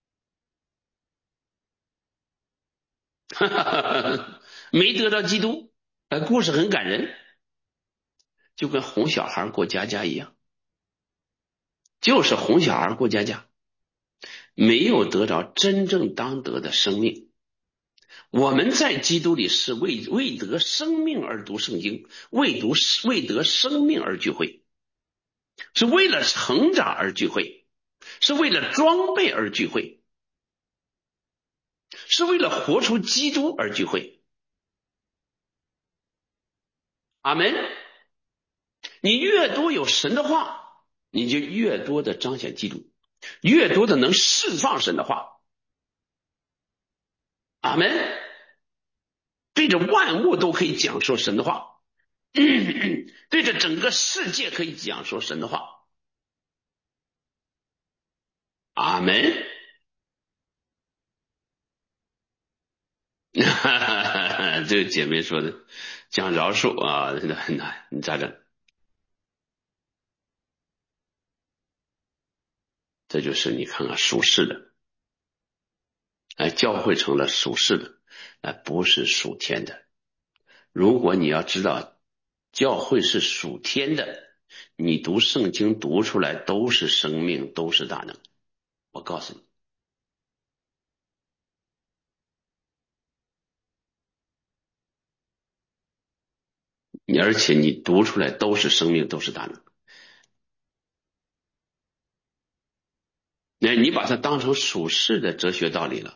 哈哈哈，没得到基督，呃，故事很感人，就跟哄小孩过家家一样，就是哄小孩过家家，没有得着真正当得的生命。我们在基督里是为为得生命而读圣经，为读为得生命而聚会，是为了成长而聚会，是为了装备而聚会，是为了活出基督而聚会。阿门。你越多有神的话，你就越多的彰显基督，越多的能释放神的话。阿门。对着万物都可以讲说神的话，对着整个世界可以讲说神的话。阿门。这个姐妹说的讲饶恕啊，那那你咋整？这就是你看看属世的，哎，教会成了属世的，哎，不是属天的。如果你要知道教会是属天的，你读圣经读出来都是生命，都是大能。我告诉你，而且你读出来都是生命，都是大能。那你把它当成属世的哲学道理了，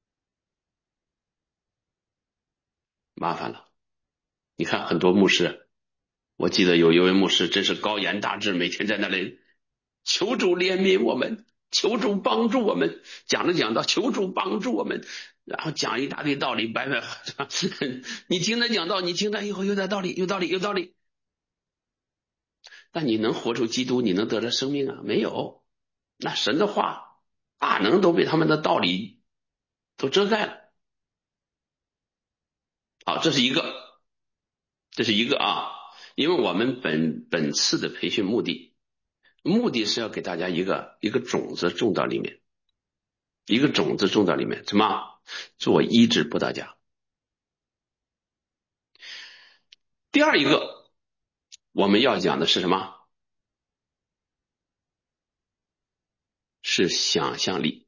麻烦了。你看很多牧师，我记得有一位牧师真是高言大志，每天在那里求主怜悯我们，求主帮助我们，讲着讲到求主帮助我们，然后讲一大堆道理，白白你听他讲道，你听他以后有点道理，有道理，有道理。但你能活出基督，你能得着生命啊？没有。那神的话大能都被他们的道理都遮盖了。好，这是一个，这是一个啊，因为我们本本次的培训目的，目的是要给大家一个一个种子种到里面，一个种子种到里面，什么？做医治布道家。第二一个，我们要讲的是什么？是想象力，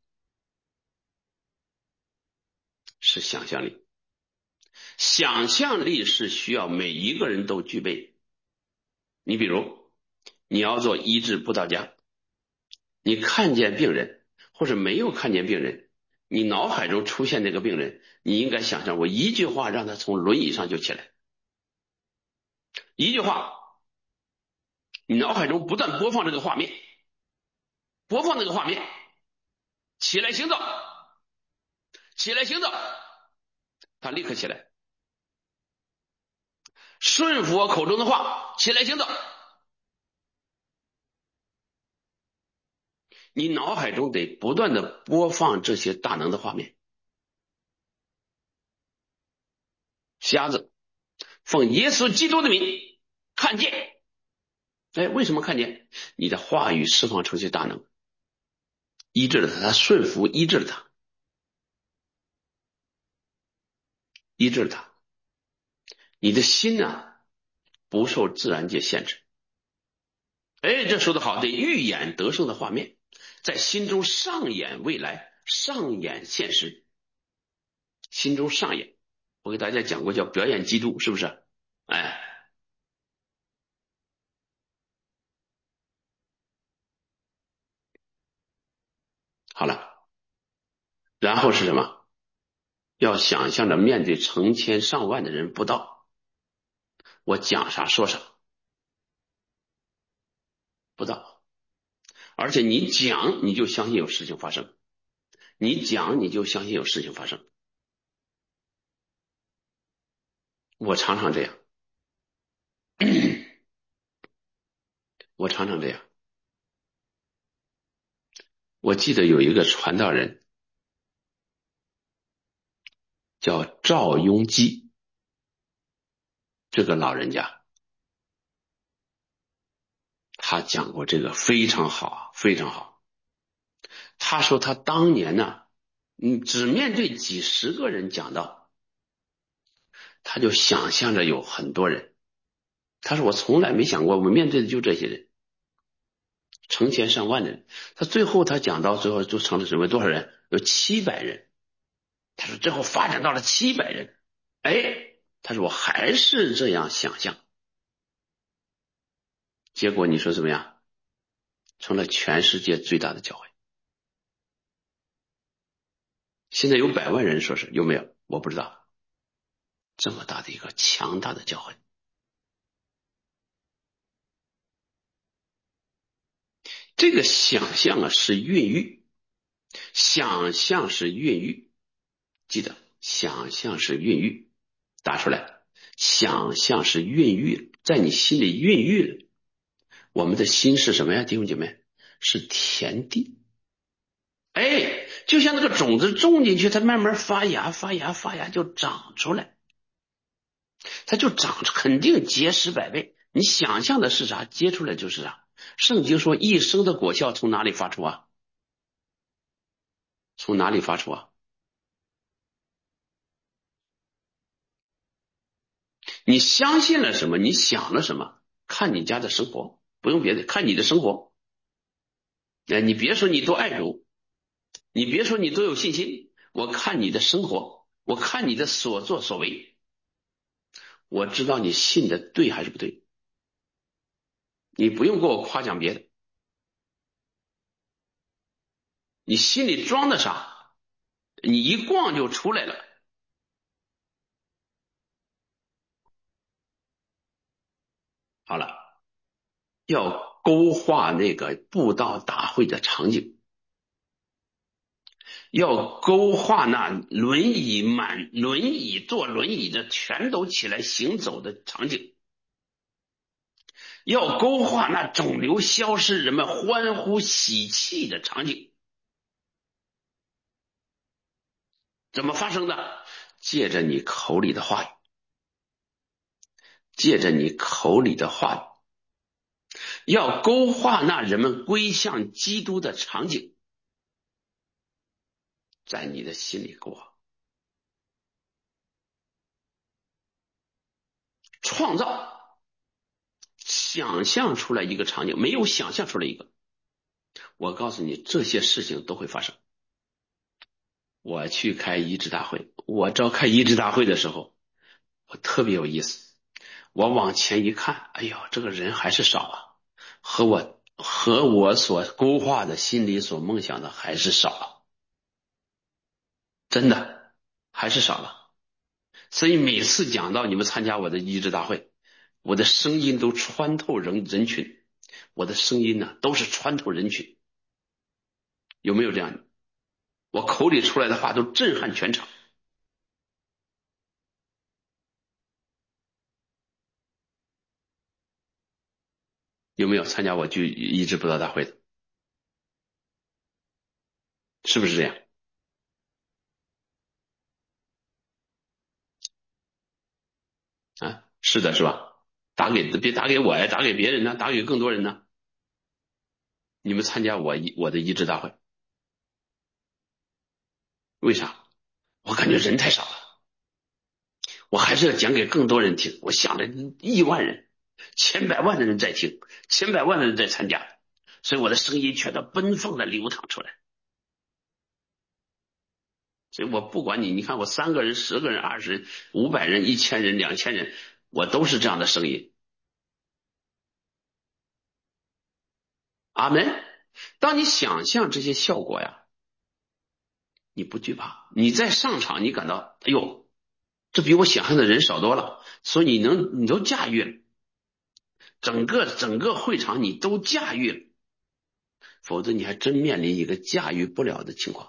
是想象力。想象力是需要每一个人都具备。你比如，你要做医治布道家，你看见病人或者没有看见病人，你脑海中出现这个病人，你应该想象我一句话让他从轮椅上就起来，一句话，你脑海中不断播放这个画面，播放这个画面，起来行走，起来行走，他立刻起来，顺服我口中的话，起来行走。你脑海中得不断的播放这些大能的画面。瞎子奉耶稣基督的名看见，哎，为什么看见？你的话语释放出去大能，医治了他，他顺服医治了他，医治了他。你的心呢、啊，不受自然界限制。哎，这说的好，得预演得胜的画面，在心中上演未来，上演现实，心中上演。我给大家讲过叫表演基督，是不是？哎，好了，然后是什么？要想象着面对成千上万的人布道，我讲啥说啥，布道。而且你讲，你就相信有事情发生；你讲，你就相信有事情发生。我常常这样，我常常这样。我记得有一个传道人叫赵雍基，这个老人家，他讲过这个非常好，非常好。他说他当年呢，嗯，只面对几十个人讲道，他就想象着有很多人。他说我从来没想过，我面对的就这些人，成千上万的人。他最后他讲到最后就成了什么？多少人？有七百人。他说最后发展到了七百人。哎，他说我还是这样想象，结果你说怎么样？成了全世界最大的教会。现在有百万人，说是有没有？我不知道。这么大的一个强大的教会，这个想象啊是孕育，想象是孕育，记得想象是孕育，打出来，想象是孕育，在你心里孕育了。我们的心是什么呀，弟兄姐妹？是田地。哎，就像那个种子种进去，它慢慢发芽，发芽，发芽就长出来，它就长，肯定结实百倍。你想象的是啥，结出来就是啥。圣经说，一生的果效从哪里发出啊？从哪里发出啊？你相信了什么？你想了什么？看你家的生活，不用别的，看你的生活。哎，你别说你多爱主，你别说你多有信心，我看你的生活，我看你的所作所为，我知道你信的对还是不对。你不用给我夸奖别的，你心里装的啥，你一逛就出来了。好了，要勾画那个布道大会的场景，要勾画那轮椅满轮椅坐轮椅的全都起来行走的场景，要勾画那肿瘤消失人们欢呼喜气的场景。 怎么发生的？借着你口里的话语，借着你口里的话语，要勾画那人们归向基督的场景，在你的心里勾画，创造，想象出来一个场景，没有想象出来一个，我告诉你，这些事情都会发生。我去开医治大会，我召开医治大会的时候，我特别有意思。我往前一看，哎呦，这个人还是少啊，和我和我所勾画的心里所梦想的还是少了，真的还是少了。所以每次讲到你们参加我的医治大会，我的声音都穿透人人群，我的声音呢都是穿透人群，有没有这样？我口里出来的话都震撼全场。有没有参加我去医治布道大会的？是不是这样啊？是的，是吧？打给别打给我呀，打给别人呢，打给更多人呢。你们参加我我的医治大会，为啥？我感觉人太少了，我还是要讲给更多人听。我想着亿万人、千百万的人在听，千百万的人在参加，所以我的声音全都奔放的流淌出来。所以我不管你，你看我三个人、十个人、二十人、五百人、一千人、两千人，我都是这样的声音。阿门。当你想象这些效果呀，你不惧怕，你在上场，你感到哎呦，这比我想象的人少多了，所以你能你都驾驭了，整个整个会场你都驾驭了，否则你还真面临一个驾驭不了的情况。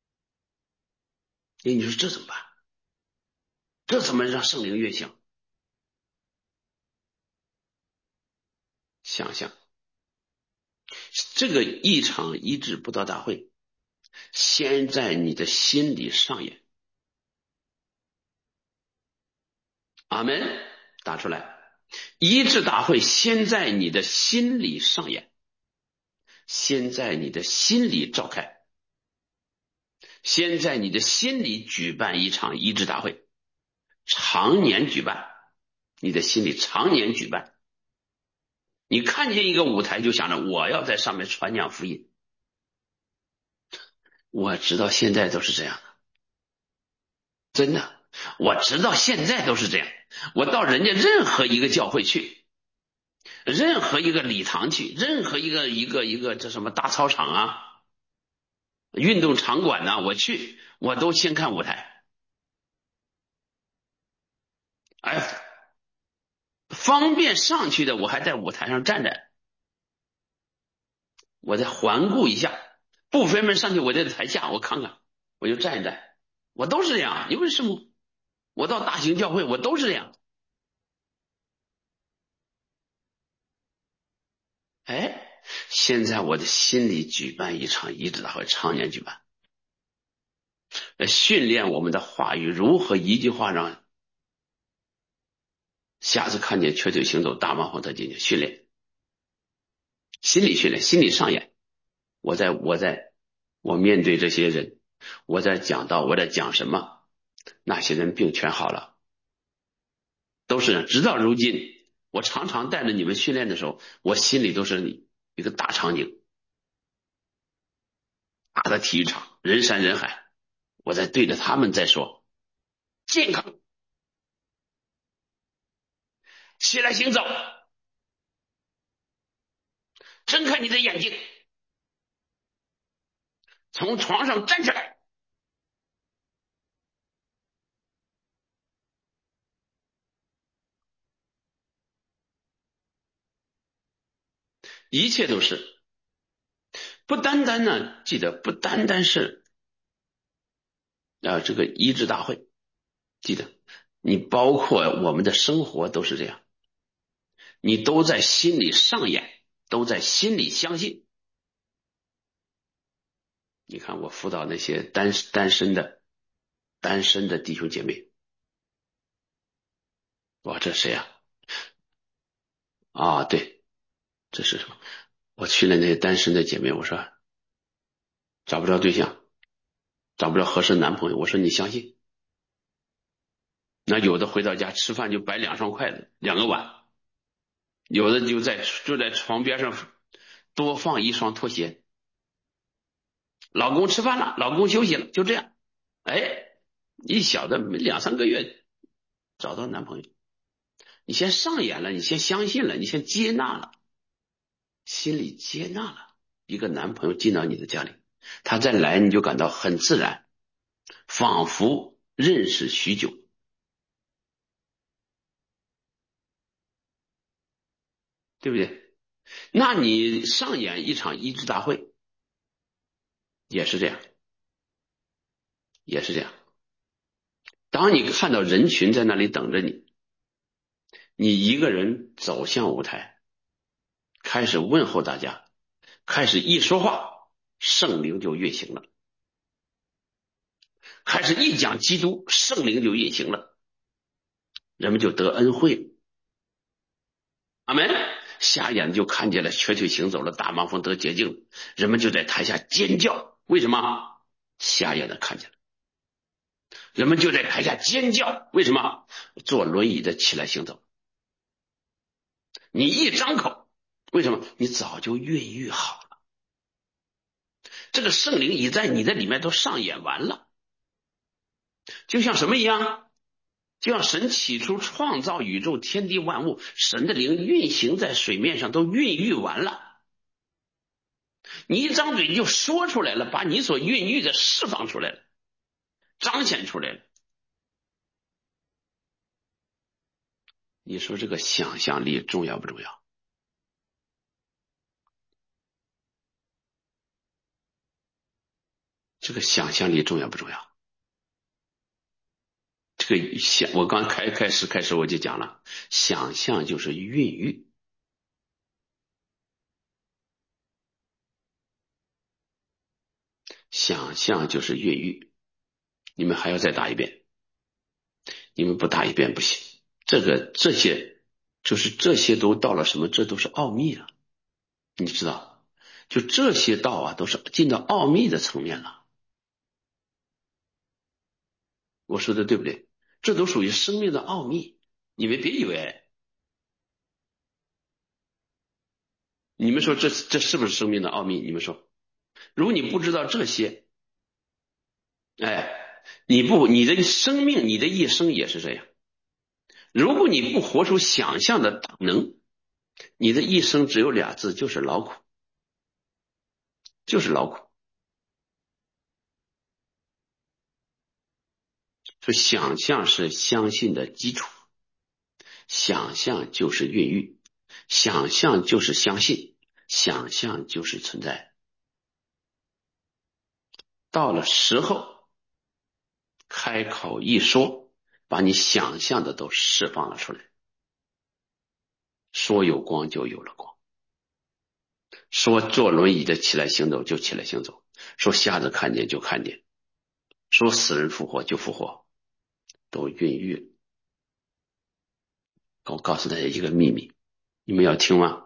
哎，你说这怎么办？这怎么让圣灵运行？想想这个一场医治布道大会，先在你的心里上演。阿门，打出来。医治大会先在你的心里上演，先在你的心里召开，先在你的心里举办一场医治大会，常年举办，你的心里常年举办。你看见一个舞台就想着我要在上面传讲福音，我直到现在都是这样的，真的，我直到现在都是这样。我到人家任何一个教会去，任何一个礼堂去，任何一个一个一个这什么大操场啊、运动场馆呐、啊，我去，我都先看舞台。哎，方便上去的，我还在舞台上站着，我再环顾一下，不分门上去，我在台下，我看看，我就站一站，我都是这样。因为什么？我到大型教会，我都是这样。哎，现在我的心里举办一场医治大会，常年举办，训练我们的话语如何一句话让下次看见瘸腿行走、大盲风得进去，训练心理训练，心理上演。我在我在我面对这些人，我在讲到我在讲什么，那些人病全好了，都是直到如今，我常常带着你们训练的时候，我心里都是一个大场景，大的体育场，人山人海，我在对着他们在说健康，起来行走，睁开你的眼睛，从床上站起来，一切都是不单单呢，记得不单单是啊这个医治大会，记得你包括我们的生活都是这样，你都在心里上演，都在心里相信。你看我辅导那些单单身的， 单身的弟兄姐妹。哇，这谁呀？啊，对，这是什么？我去了那些单身的姐妹，我说找不着对象，找不着合适男朋友，我说你相信？那有的回到家吃饭就摆两双筷子，两个碗，有的就在就在床边上多放一双拖鞋。老公吃饭了，老公休息了，就这样。哎，一小的两三个月找到男朋友，你先上演了，你先相信了，你先接纳了，心里接纳了一个男朋友进到你的家里，他再来你就感到很自然，仿佛认识许久，对不对？那你上演一场医治大会也是这样，也是这样。当你看到人群在那里等着你，你一个人走向舞台，开始问候大家，开始一说话，圣灵就运行了；开始一讲基督，圣灵就运行了，人们就得恩惠了。阿门。瞎眼就看见了，瘸腿行走了，大麻风得洁净，人们就在台下尖叫。为什么？瞎眼的看见了，人们就在台下尖叫。为什么？坐轮椅的起来行走。你一张口，为什么？你早就孕育好了，这个圣灵已在你的里面都上演完了。就像什么一样？就像神起初创造宇宙天地万物，神的灵运行在水面上都孕育完了，你一张嘴就说出来了，把你所孕育的释放出来了，彰显出来了。你说这个想象力重要不重要？这个想象力重要不重要？这个想，我刚开开始开始我就讲了，想象就是孕育，想象就是孕育。你们还要再打一遍，你们不打一遍不行。这个这些就是这些都到了什么？这都是奥秘了，你知道？就这些道啊，都是进到奥秘的层面了。我说的对不对？这都属于生命的奥秘。你们别以为，你们说这这是不是生命的奥秘？你们说，如果你不知道这些，哎，你不，你的生命，你的一生也是这样。如果你不活出想象的大能，你的一生只有俩字，就是劳苦，就是劳苦。说想象是相信的基础，想象就是孕育，想象就是相信，想象就是存在。到了时候，开口一说，把你想象的都释放了出来。说有光就有了光，说坐轮椅的起来行走就起来行走，说瞎子看见就看见，说死人复活就复活，都孕育了。我告诉大家一个秘密，你们要听吗？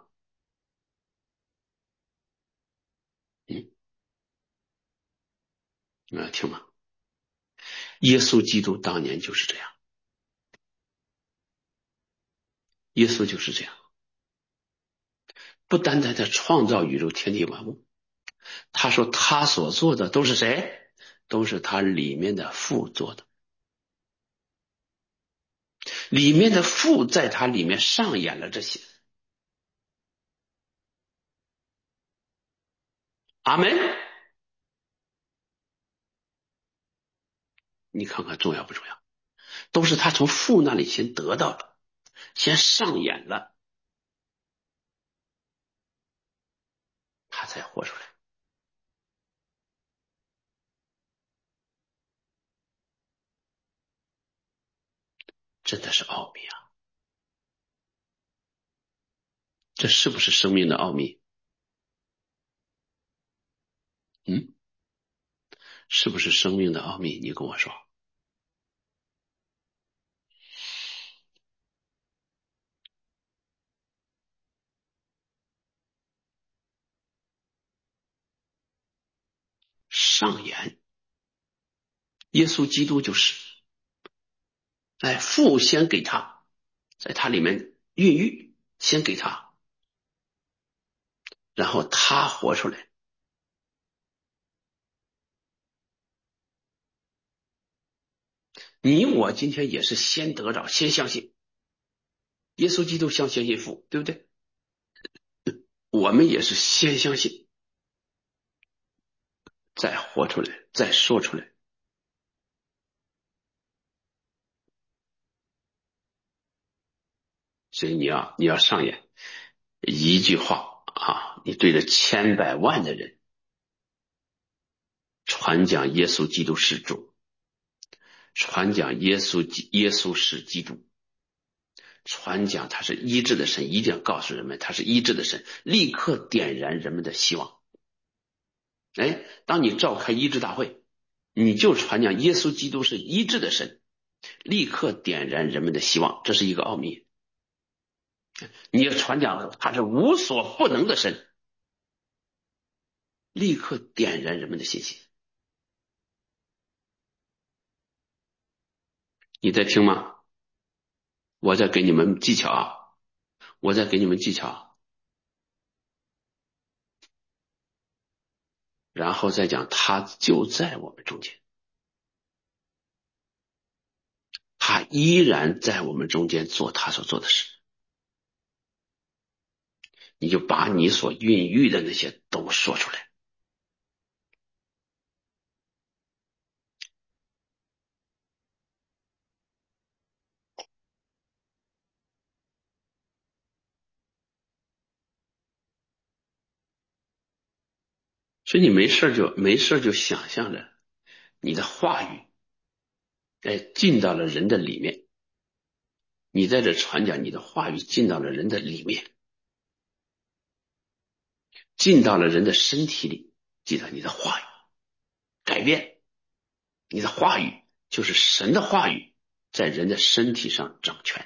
嗯，你们要听吗？耶稣基督当年就是这样，耶稣就是这样，不单单在创造宇宙天地万物，他说他所做的都是谁？都是他里面的父做的，里面的父在他里面上演了这些。阿门。你看看重要不重要？都是他从父那里先得到的，先上演了，他才活出来。真的是奥秘啊！这是不是生命的奥秘？嗯，是不是生命的奥秘？你跟我说。 上演。耶稣基督就是，哎，父先给他，在他里面孕育，先给他，然后他活出来。你我今天也是先得着，先相信耶稣基督，相信父，对不对？我们也是先相信，再活出来，再说出来。所以你要你要上演一句话啊，你对着千百万的人传讲耶稣基督是主，传讲耶稣耶稣是基督，传讲他是医治的神，一定要告诉人们他是医治的神，立刻点燃人们的希望。哎，当你召开医治大会，你就传讲耶稣基督是医治的神，立刻点燃人们的希望，这是一个奥秘。你要传讲他是无所不能的神，立刻点燃人们的信心。你在听吗？我在给你们技巧啊，我在给你们技巧，然后再讲他就在我们中间，他依然在我们中间做他所做的事。你就把你所孕育的那些都说出来。所以你没事就没事就想象着你的话语哎进到了人的里面，你在这传讲，你的话语进到了人的里面，进到了人的身体里。记得你的话语改变，你的话语就是神的话语在人的身体上掌权。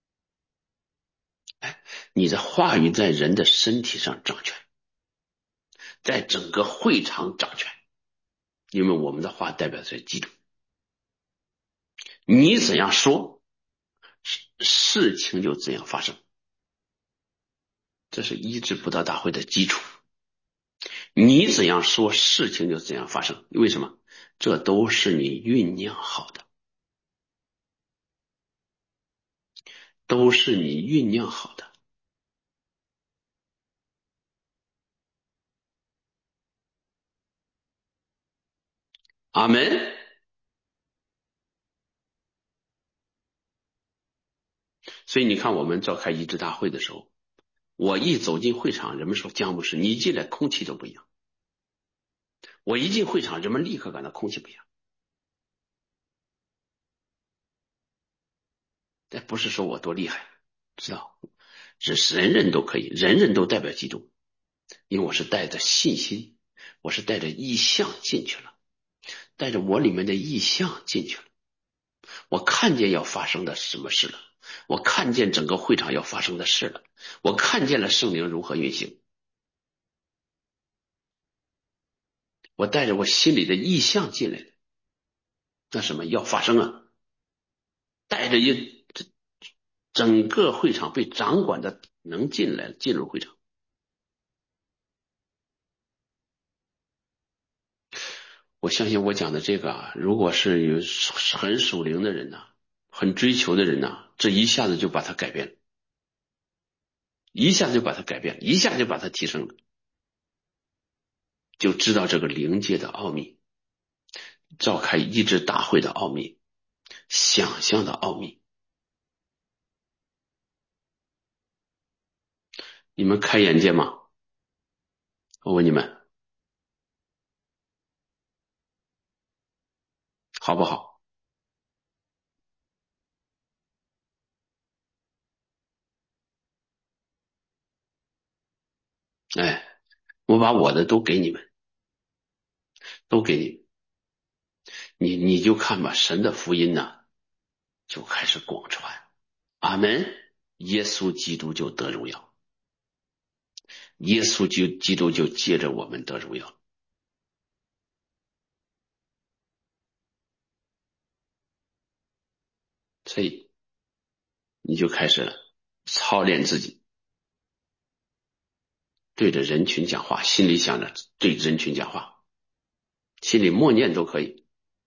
哎，你的话语在人的身体上掌权，在整个会场掌权，因为我们的话代表着基督。你怎样说，事情就怎样发生，这是医治布道大会的基础。你怎样说，事情就怎样发生。为什么？这都是你酝酿好的，都是你酝酿好的。阿门。所以你看，我们召开医治大会的时候，我一走进会场，人们说姜牧师，你一进来空气就不一样。我一进会场，人们立刻感到空气不一样。但不是说我多厉害，知道，是人人都可以，人人都代表基督，因为我是带着信心，我是带着意向进去了，带着我里面的意向进去了。我看见要发生的什么事了，我看见整个会场要发生的事了，我看见了圣灵如何运行，我带着我心里的意向进来的，那什么要发生啊？带着一整个会场被掌管的能进来进入会场。我相信我讲的这个啊，如果是有很属灵的人呐、啊，很追求的人呐、啊，这一下子就把它改变了，一下子就把它改变了，一下子就把它提升了，就知道这个灵界的奥秘，召开医治大会的奥秘，想象的奥秘。你们开眼界吗？我问你们好不好？哎，我把我的都给你们，都给你，你你就看吧，神的福音呢就开始广传，阿门。耶稣基督就得荣耀，耶稣就基督就接着我们得荣耀。 所以你就开始了操练自己，对着人群讲话，心里想着对人群讲话，心里默念都可以，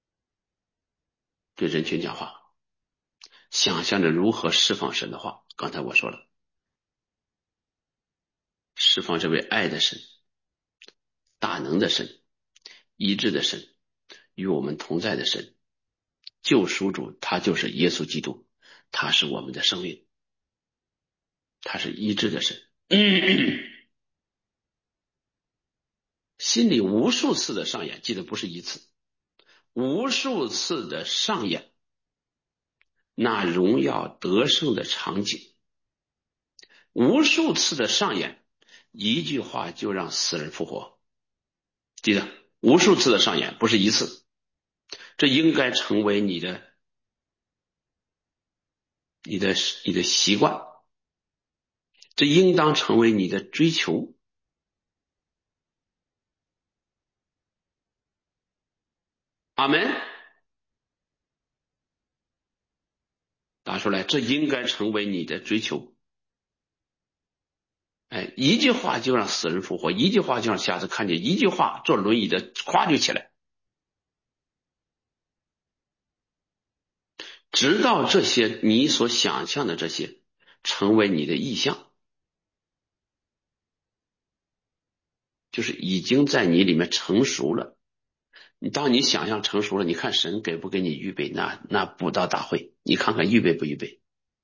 对人群讲话，想象着如何释放神的话。刚才我说了，释放这位爱的神、大能的神、医治的神、与我们同在的神、救赎主，他就是耶稣基督，他是我们的生命，他是医治的神。嗯，心里无数次的上演，记得不是一次，无数次的上演那荣耀得胜的场景，无数次的上演，一句话就让死人复活。记得无数次的上演，不是一次，这应该成为你的你的你的习惯，这应当成为你的追求。阿门。打出来，这应该成为你的追求。哎，一句话就让死人复活，一句话就让瞎子看见，一句话坐轮椅的咵就起来，直到这些你所想象的这些成为你的意象，就是已经在你里面成熟了。你当你想象成熟了，你看神给不给你预备那那布道大会，你看看预备不预备？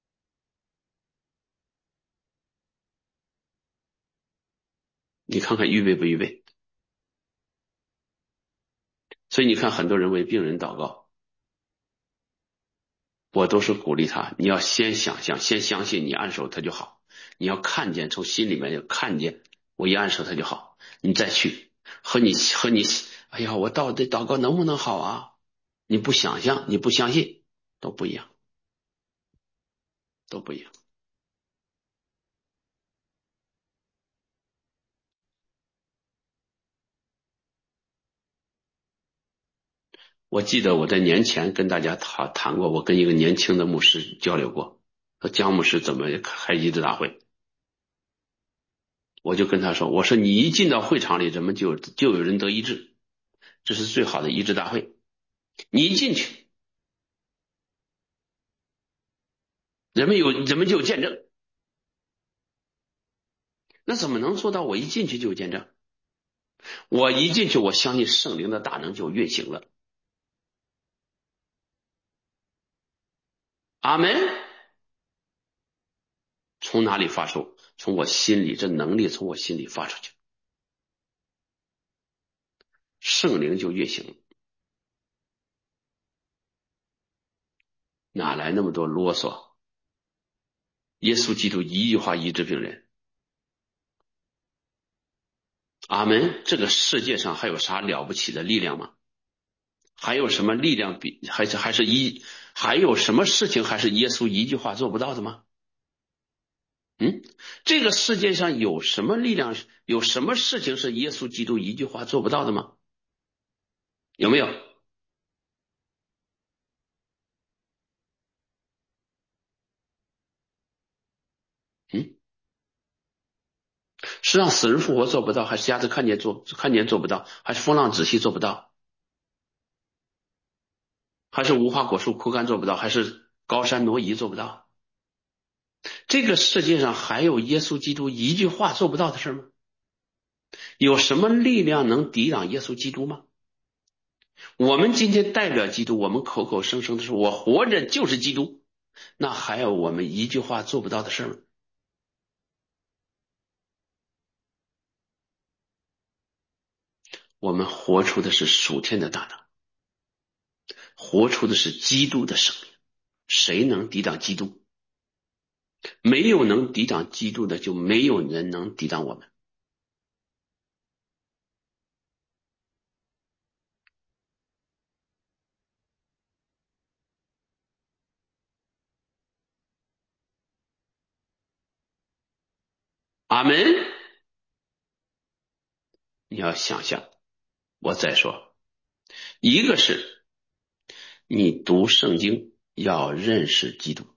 你看看预备不预备？所以你看很多人为病人祷告，我都是鼓励他，你要先想象，先相信你按手他就好，你要看见，从心里面就看见我一按手他就好，你再去和你和你哎呀我到底祷告能不能好啊，你不想象，你不相信，都不一样，都不一样。我记得我在年前跟大家谈谈过，我跟一个年轻的牧师交流过，说姜牧师怎么开医治大会，我就跟他说，我说你一进到会场里，人们就就有人得医治，这是最好的医治大会。你一进去，人们有人们就有见证，那怎么能做到我一进去就有见证？我一进去，我相信圣灵的大能就运行了。阿门。从哪里发出？从我心里，这能力从我心里发出去，圣灵就运行了。哪来那么多啰嗦？耶稣基督一句话医治病人。阿门。这个世界上还有啥了不起的力量吗？还有什么力量比还是还是一还有什么事情还是耶稣一句话做不到的吗？嗯，这个世界上有什么力量，有什么事情是耶稣基督一句话做不到的吗？有没有？嗯，是让死人复活做不到，还是瞎子看见做看见做不到，还是风浪止息做不到，还是无花果树枯干做不到，还是高山挪移做不到？这个世界上还有耶稣基督一句话做不到的事吗？有什么力量能抵挡耶稣基督吗？我们今天代表基督，我们口口声声的说我活着就是基督，那还有我们一句话做不到的事吗？我们活出的是属天的大能，活出的是基督的生命。谁能抵挡基督？没有能抵挡基督的，就没有人能抵挡我们。阿门。你要想象，我再说，一个是你读圣经， 要认识基督。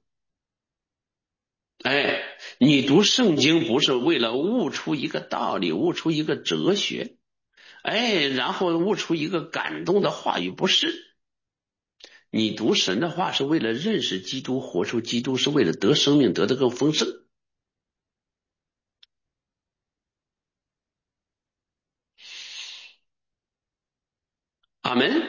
哎，你读圣经不是为了悟出一个道理，悟出一个哲学，哎，然后悟出一个感动的话语，不是。你读神的话是为了认识基督，活出基督，是为了得生命，得得更丰盛。阿门。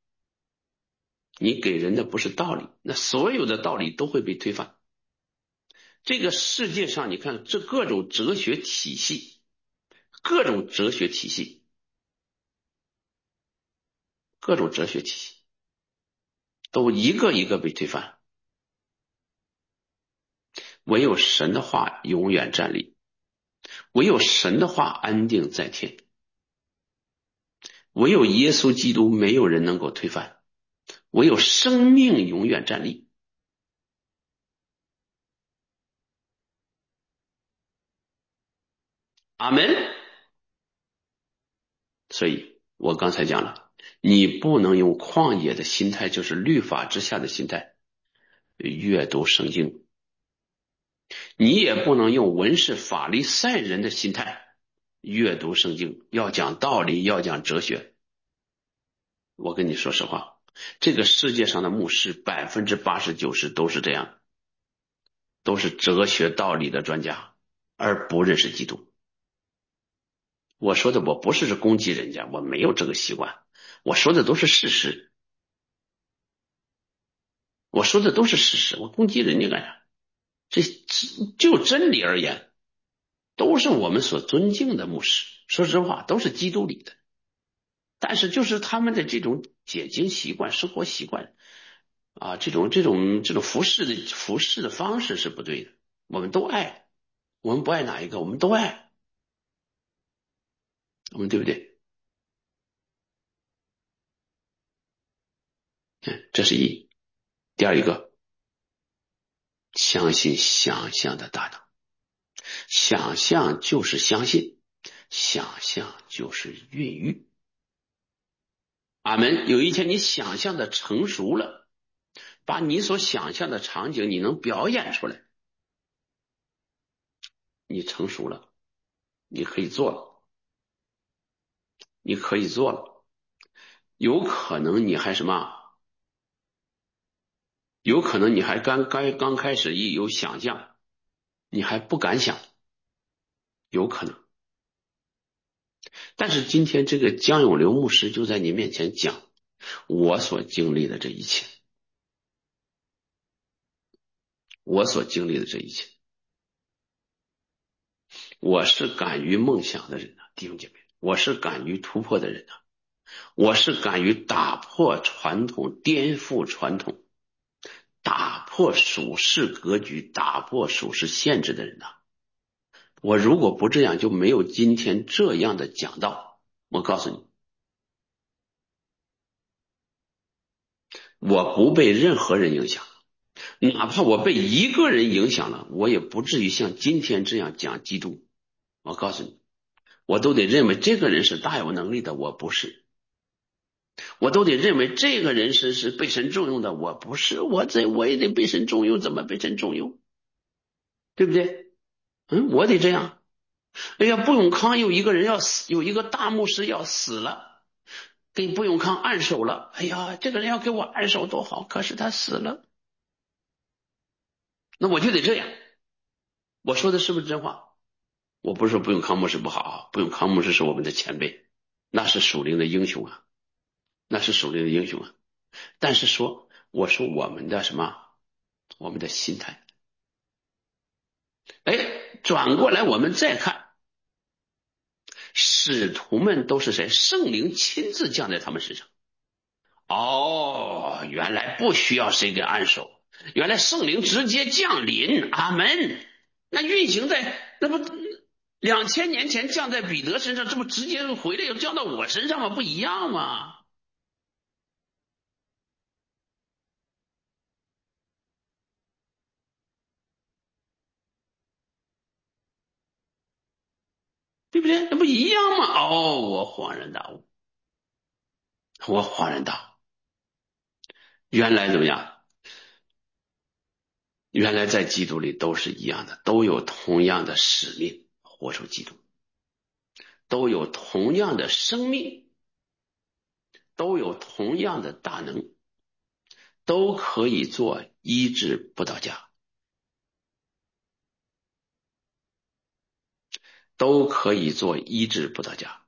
你给人的不是道理，那所有的道理都会被推翻。这个世界上，你看这各种哲学体系，各种哲学体系，各种哲学体系，都一个一个被推翻。唯有神的话永远站立，唯有神的话安定在天，唯有耶稣基督没有人能够推翻，唯有生命永远站立。阿门。所以我刚才讲了，你不能用旷野的心态，就是律法之下的心态阅读圣经，你也不能用文士法利赛人的心态阅读圣经，要讲道理，要讲哲学。我跟你说实话，这个世界上的牧师百分之八十九十都是这样，都是哲学道理的专家，而不认识基督。我说的我不是攻击人家，我没有这个习惯，我说的都是事实，我说的都是事实，我攻击人家干啥？这就真理而言，都是我们所尊敬的牧师，说实话都是基督里的，但是就是他们的这种解经习惯、生活习惯啊，这种这种这种服侍的服侍的方式是不对的。我们都爱，我们不爱哪一个，我们都爱，我们对不对？嗯，这是一。第二一个，相信想象的大能，想象就是相信，想象就是孕育。阿门。有一天你想象的成熟了，把你所想象的场景你能表演出来，你成熟了，你可以做了，你可以做了。有可能你还什么？有可能你还刚刚刚开始一有想象，你还不敢想，有可能。但是今天这个江永流牧师就在你面前讲我所经历的这一切，我所经历的这一切。我是敢于梦想的人啊，弟兄姐妹，我是敢于突破的人啊，我是敢于打破传统、颠覆传统、打破属世格局、打破属世限制的人啊。我如果不这样，就没有今天这样的讲道。我告诉你，我不被任何人影响，哪怕我被一个人影响了，我也不至于像今天这样讲基督。我告诉你，我都得认为这个人是大有能力的，我不是。我都得认为这个人是是被神重用的，我不是。我这我也得被神重用，怎么被神重用？对不对？嗯，我得这样。哎呀，布永康有一个人要死，有一个大牧师要死了，给布永康按手了。哎呀，这个人要给我按手多好，可是他死了，那我就得这样。我说的是不是真话？我不是说布永康牧师不好，布永康牧师是我们的前辈，那是属灵的英雄啊，那是属灵的英雄啊。但是说，我说我们的什么，我们的心态。哎，转过来我们再看，使徒们都是谁？圣灵亲自降在他们身上。哦，原来不需要谁给按手，原来圣灵直接降临。阿门。那运行在那不两千年前降在彼得身上，这不直接回来又降到我身上吗？不一样吗？对不对？那不一样吗？哦，我恍然大悟，我恍然大悟，原来怎么样？ 原来在基督里都是一样的，都有同样的使命，活出基督，都有同样的生命，都有同样的大能，都可以做医治布道家，都可以做医治布道家。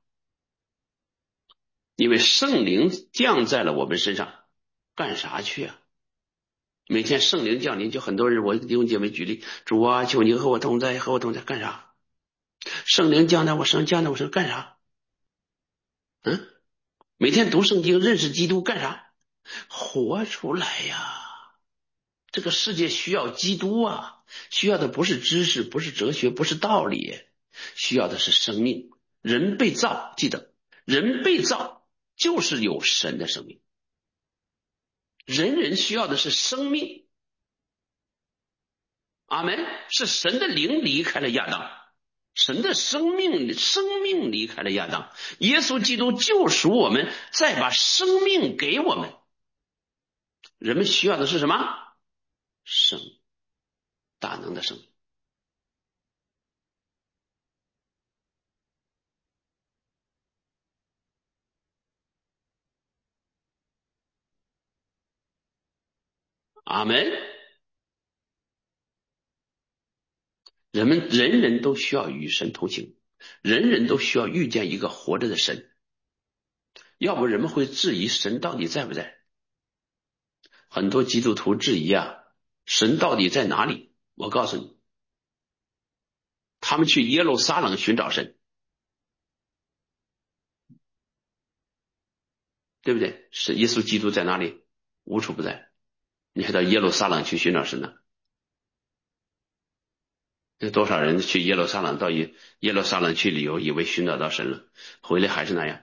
因为圣灵降在了我们身上，干啥去啊？每天圣灵降临，就很多人，我弟兄姐妹举例，主啊，求你和我同在，和我同在，干啥？圣灵降在我身上，降在我身上干啥？嗯，每天读圣经，认识基督，干啥？活出来呀！这个世界需要基督啊，需要的不是知识，不是哲学，不是道理，需要的是生命。人被造，记得，人被造就是有神的生命。人人需要的是生命。阿们，是神的灵离开了亚当，神的生命生命离开了亚当，耶稣基督救赎我们，再把生命给我们。人们需要的是什么？生，大能的生。阿们。人们人人都需要与神同行，人人都需要遇见一个活着的神，要不人们会质疑神到底在不在。很多基督徒质疑啊，神到底在哪里？我告诉你，他们去耶路撒冷寻找神，对不对？是耶稣基督在哪里？无处不在，你还到耶路撒冷去寻找神呢？有多少人去耶路撒冷，到耶耶路撒冷去旅游，以为寻找到神了，回来还是那样。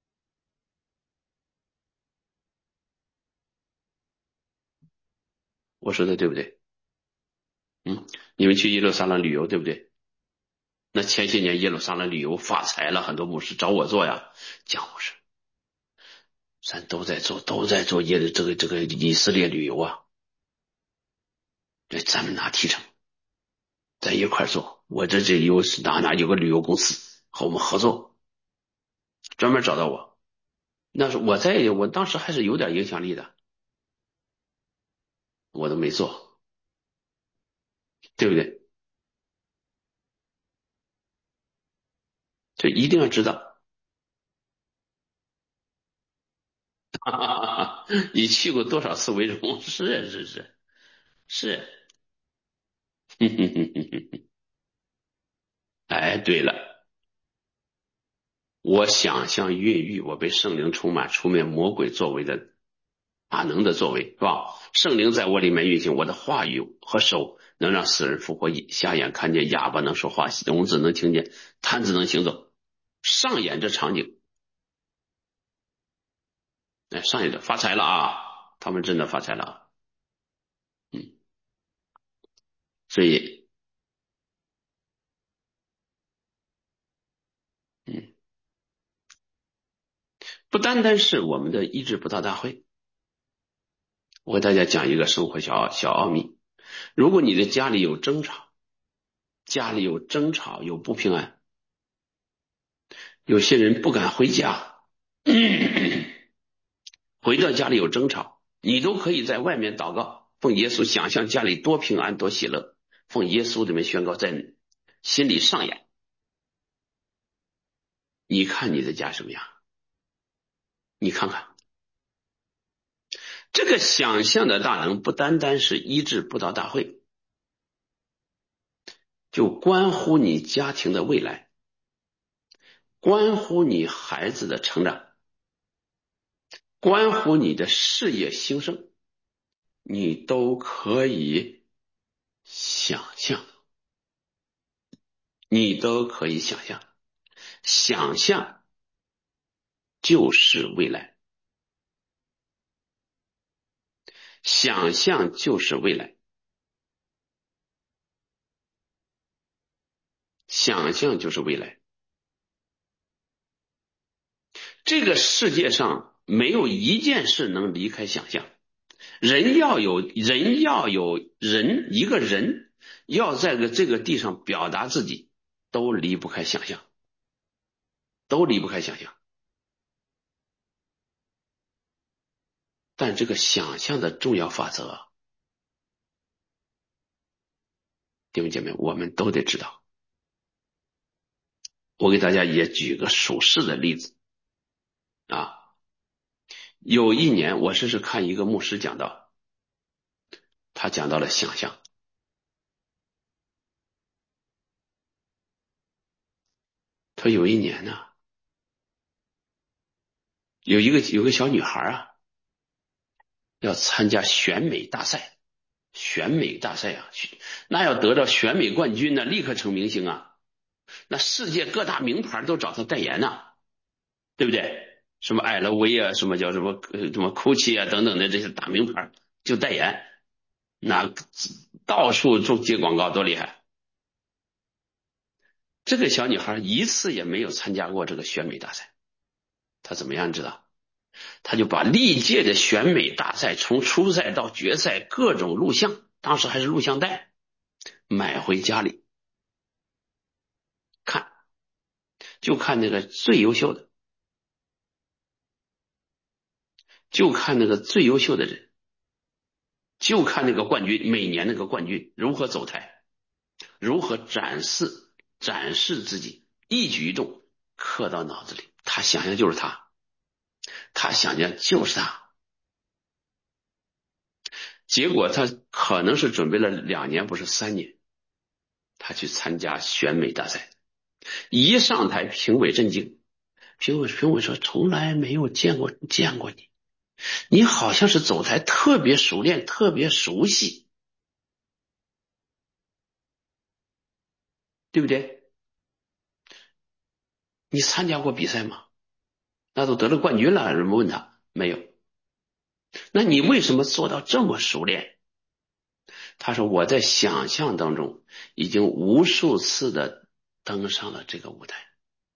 我说的对不对？嗯，你们去耶路撒冷旅游，对不对？那前些年耶路撒冷旅游发财了，很多牧师找我做呀，讲牧师，咱都在做，都在做耶这个这个以色列旅游啊，这咱们拿提成，咱一块做。我这这有哪哪有个旅游公司和我们合作，专门找到我。那是我在我当时还是有点影响力的，我都没做，对不对？这一定要知道。哈哈哈，你去过多少次维荣？是是是是，哼哼哼哼哼。哎，对了，我想象越狱，我被圣灵充满，出面魔鬼作为的大能的作为，是吧？圣灵在我里面运行，我的话语和手能让死人复活，瞎眼看见，哑巴能说话，聋子能听见，瘫子能行走，上演这场景。哎，上演的发财了啊！他们真的发财了啊！嗯，所以，嗯，不单单是我们的医治布道大会，我给大家讲一个生活小小奥秘。如果你的家里有争吵，家里有争吵，有不平安，有些人不敢回家，回到家里有争吵，你都可以在外面祷告，奉耶稣想象家里多平安多喜乐，奉耶稣这边宣告在心里上演。你看你的家什么样？你看看这个想象的大能，不单单是医治布道大会，就关乎你家庭的未来，关乎你孩子的成长，关乎你的事业兴盛，你都可以想象，你都可以想象，想象就是未来，想象就是未来，想象就是未来。这个世界上没有一件事能离开想象， 人要有人要有人一个人要在个这个地上表达自己，都离不开想象，都离不开想象。但这个想象的重要法则，弟兄姐妹，我们都得知道。我给大家也举个属世的例子啊。有一年我是是看一个牧师讲到，他讲到了想象。他有一年呢，有一个有个小女孩啊，要参加选美大赛。选美大赛啊，那要得到选美冠军呢，立刻成明星啊。那世界各大名牌都找他代言呐，对不对？什么 L V 啊，什么叫什么什么 Gucci 啊等等的这些大名牌就代言，那到处就接广告，多厉害！这个小女孩一次也没有参加过这个选美大赛，她怎么样知道？她就把历届的选美大赛从初赛到决赛各种录像，当时还是录像带，买回家里看，就看那个最优秀的，就看那个最优秀的人，就看那个冠军，每年那个冠军如何走台，如何展示展示自己，一举一动刻到脑子里。他想象就是他，他想象就是他。结果他可能是准备了两年，不是三年，他去参加选美大赛，一上台评委震惊，评委评委说从来没有见过见过你，你好像是走台特别熟练，特别熟悉，对不对？你参加过比赛吗？那都得了冠军了，人们问他没有。那你为什么做到这么熟练？他说我在想象当中已经无数次的登上了这个舞台。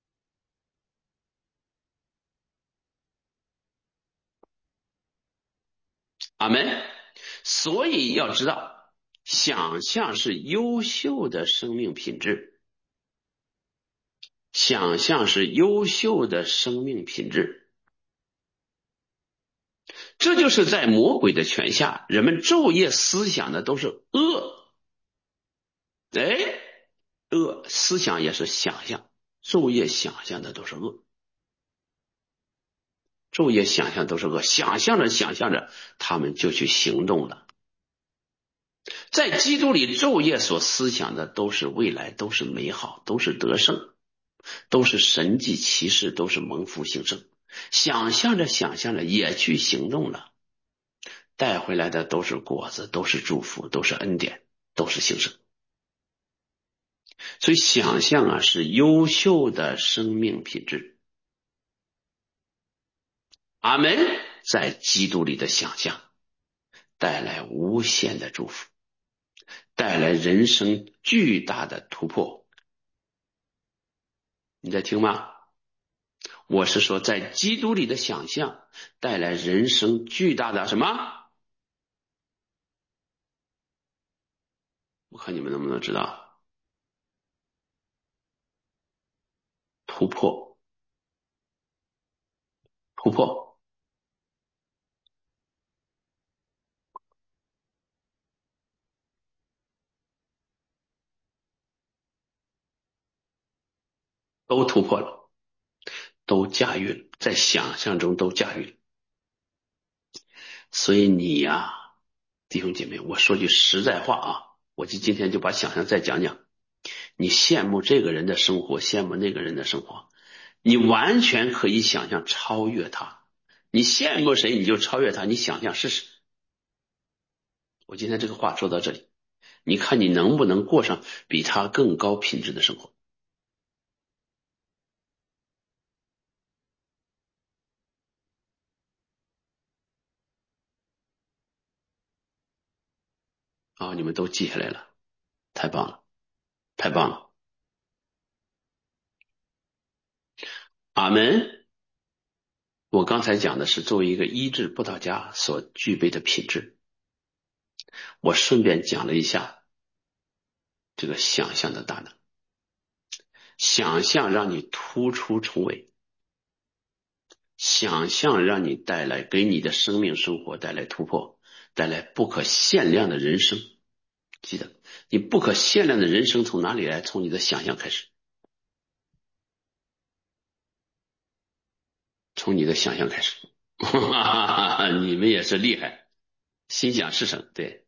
阿门。所以要知道，想象是优秀的生命品质，想象是优秀的生命品质。这就是在魔鬼的权下，人们昼夜思想的都是恶。哎，恶思想也是想象，昼夜想象的都是恶，昼夜想象都是恶，想象着想象着，他们就去行动了。在基督里，昼夜所思想的都是未来，都是美好，都是得胜，都是神迹奇事，都是蒙福兴盛。想象着想象着也去行动了，带回来的都是果子，都是祝福，都是恩典，都是兴盛。所以想象啊，是优秀的生命品质。阿门。在基督里的想象带来无限的祝福，带来人生巨大的突破。你在听吗？我是说在基督里的想象带来人生巨大的什么？我看你们能不能知道？突破，突破。都突破了，都驾驭了，在想象中都驾驭了。所以你呀、啊，弟兄姐妹，我说句实在话啊，我就今天就把想象再讲讲。你羡慕这个人的生活，羡慕那个人的生活，你完全可以想象超越他。你羡慕谁，你就超越他，你想象试试。我今天这个话说到这里，你看你能不能过上比他更高品质的生活啊？你们都记下来了，太棒了，太棒了。阿门。我刚才讲的是作为一个医治布道家所具备的品质。 我顺便讲了一下这个想象的大能。想象让你突出重围，想象让你带来给你的生命生活带来突破，带来不可限量的人生。记得，你不可限量的人生从哪里来？从你的想象开始，从你的想象开始。你们也是厉害，心想事成。对，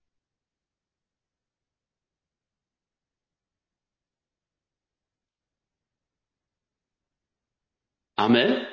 阿门。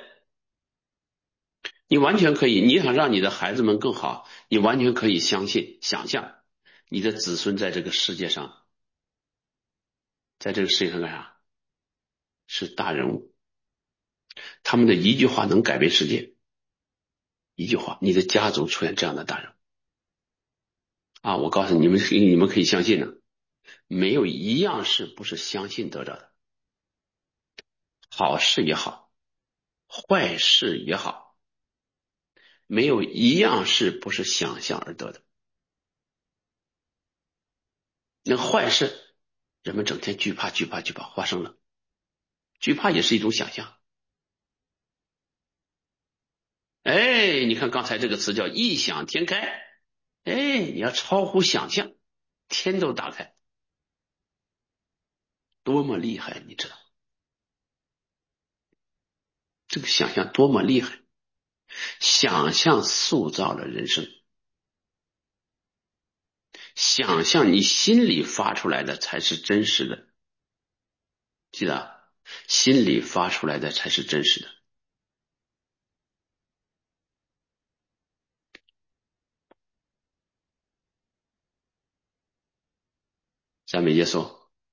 你完全可以，你想让你的孩子们更好，你完全可以相信、想象，你的子孙在这个世界上，在这个世界上干啥？是大人物，他们的一句话能改变世界。一句话，你的家族出现这样的大人啊！我告诉你们，你们可以相信的，没有一样事不是相信得着的，好事也好，坏事也好，没有一样事不是想象而得的。那坏事，人们整天惧怕、惧怕、惧怕，发生了，惧怕也是一种想象。哎，你看刚才这个词叫异想天开，哎，你要超乎想象，天都打开，多么厉害，你知道？这个想象多么厉害，想象塑造了人生，想象你心里发出来的才是真实的，记得，心里发出来的才是真实的。赞美耶稣。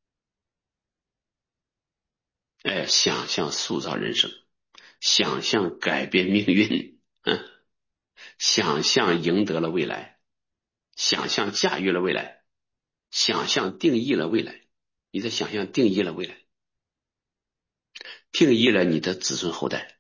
哎，想象塑造人生，想象改变命运，嗯，想象赢得了未来，想象驾驭了未来，想象定义了未来。你的想象定义了未来，定义了你的子孙后代。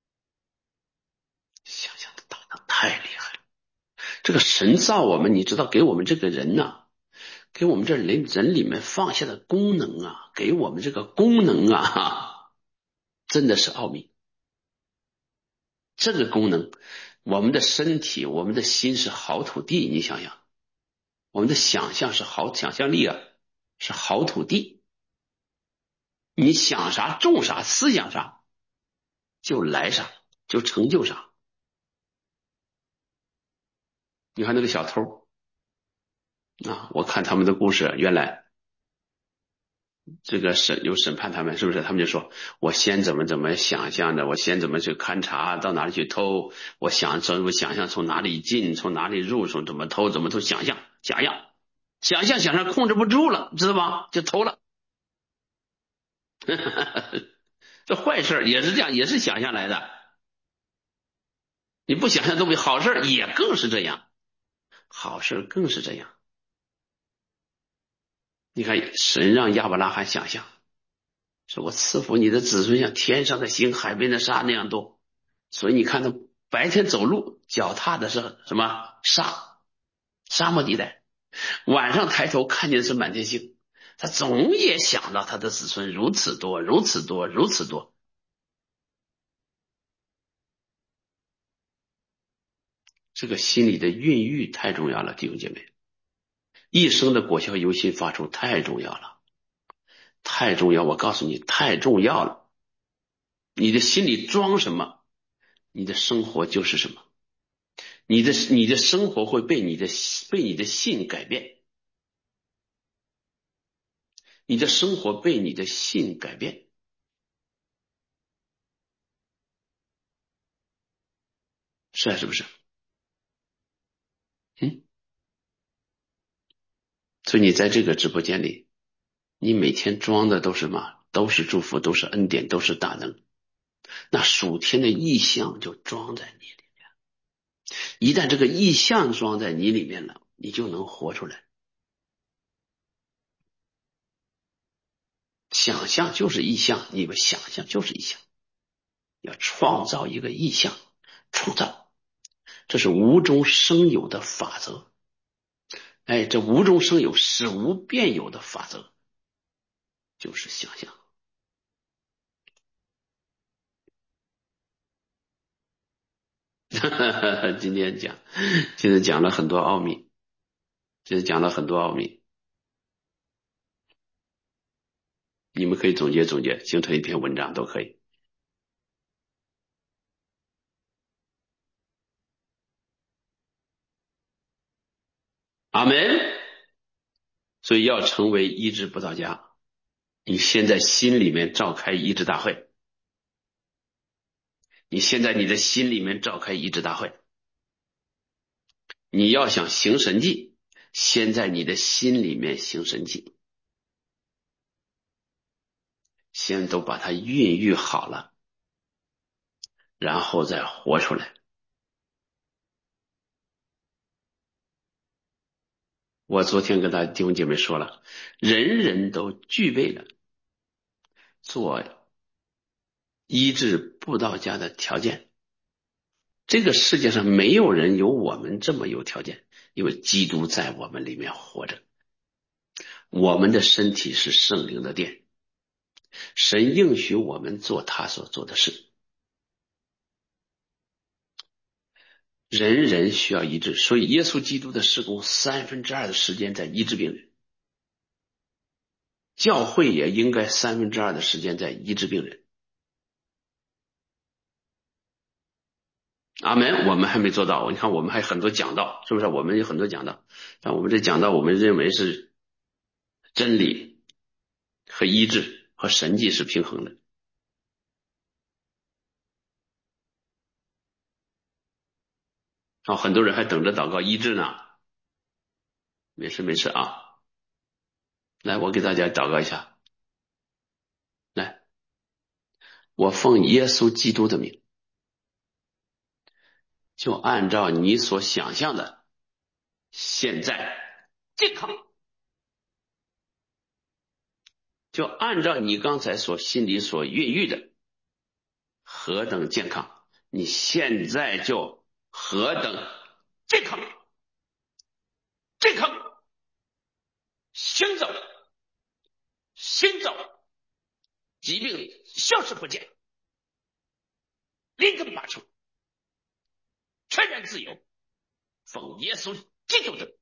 想象的大能太厉害了。这个神造我们，你知道给我们这个人呐、啊，给我们这人人里面放下的功能啊，给我们这个功能啊，真的是奥秘。这个功能，我们的身体，我们的心是好土地，你想想，我们的想象是好想象力啊，是好土地。你想啥种啥，思想啥就来啥，就成就啥。你看那个小偷啊，我看他们的故事，原来这个审有审判他们，是不是？他们就说，我先怎么怎么想象的，我先怎么去勘察，到哪里去偷，我想从我想象从哪里进，从哪里入手，怎么偷，怎么偷，想象假样，想象想象控制不住了，知道吧？就偷了。这坏事也是这样，也是想象来的。你不想象都比好事也更是这样，好事更是这样。你看，神让亚伯拉罕想象，说我赐福你的子孙像天上的星、海边的沙那样多。所以你看他白天走路脚踏的是什么沙沙漠地带，晚上抬头看见的是满天星，他总也想到他的子孙如此多如此多如此多。这个心理的孕育太重要了，弟兄姐妹，一生的果效由心发出太重要了，太重要，我告诉你太重要了。你的心里装什么，你的生活就是什么。你的你的生活会被你的被你的信改变，你的生活被你的信改变，是还是不是？嗯，所以你在这个直播间里，你每天装的都是什么？都是祝福，都是恩典，都是大能。那属天的意象就装在你里面，一旦这个意象装在你里面了，你就能活出来。想象就是意象，你们想象就是意象，要创造一个意象，创造，这是无中生有的法则。 哎，这无中生有，使无变有的法则就是想象。今天讲，今天讲了很多奥秘，今天讲了很多奥秘，你们可以总结总结，形成一篇文章都可以。阿门。所以要成为医治布道家，你先在心里面召开医治大会，你先在你的心里面召开医治大会。你要想行神迹，先在你的心里面行神迹，先都把它孕育好了，然后再活出来。我昨天跟大家弟兄姐妹说了，人人都具备了做医治布道家的条件。这个世界上没有人有我们这么有条件，因为基督在我们里面活着。我们的身体是圣灵的殿，神应许我们做他所做的事。人人需要医治，所以耶稣基督的事工三分之二的时间在医治病人，教会也应该三分之二的时间在医治病人。阿门。我们还没做到，你看我们还有很多讲道，是不是？我们有很多讲道，但我们这讲道我们认为是真理和医治和神迹是平衡的。哦，很多人还等着祷告医治呢。没事没事啊，来，我给大家祷告一下。来，我奉耶稣基督的名，就按照你所想象的，现在健康，就按照你刚才所心里所孕育的，何等健康，你现在就何等健康，健康，行走，行走，疾病消失不见，连根拔出，全然自由，奉耶稣基督的。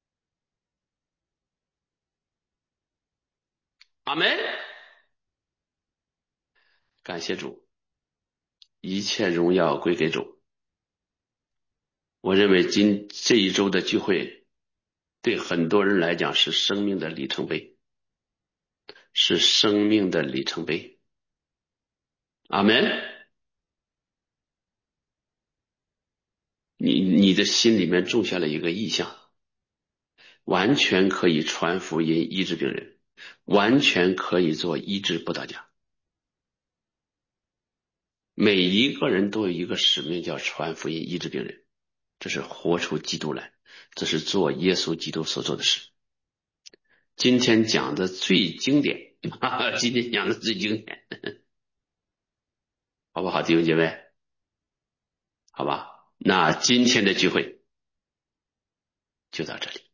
阿门。感谢主，一切荣耀归给主。我认为今这一周的聚会对很多人来讲是生命的里程碑，是生命的里程碑。阿门。你你的心里面种下了一个意向，完全可以传福音医治病人，完全可以做医治布道家。每一个人都有一个使命，叫传福音医治病人，这是活出基督来，这是做耶稣基督所做的事。今天讲的最经典，哈哈，今天讲的最经典，好不好，弟兄姐妹？好吧，那今天的聚会就到这里。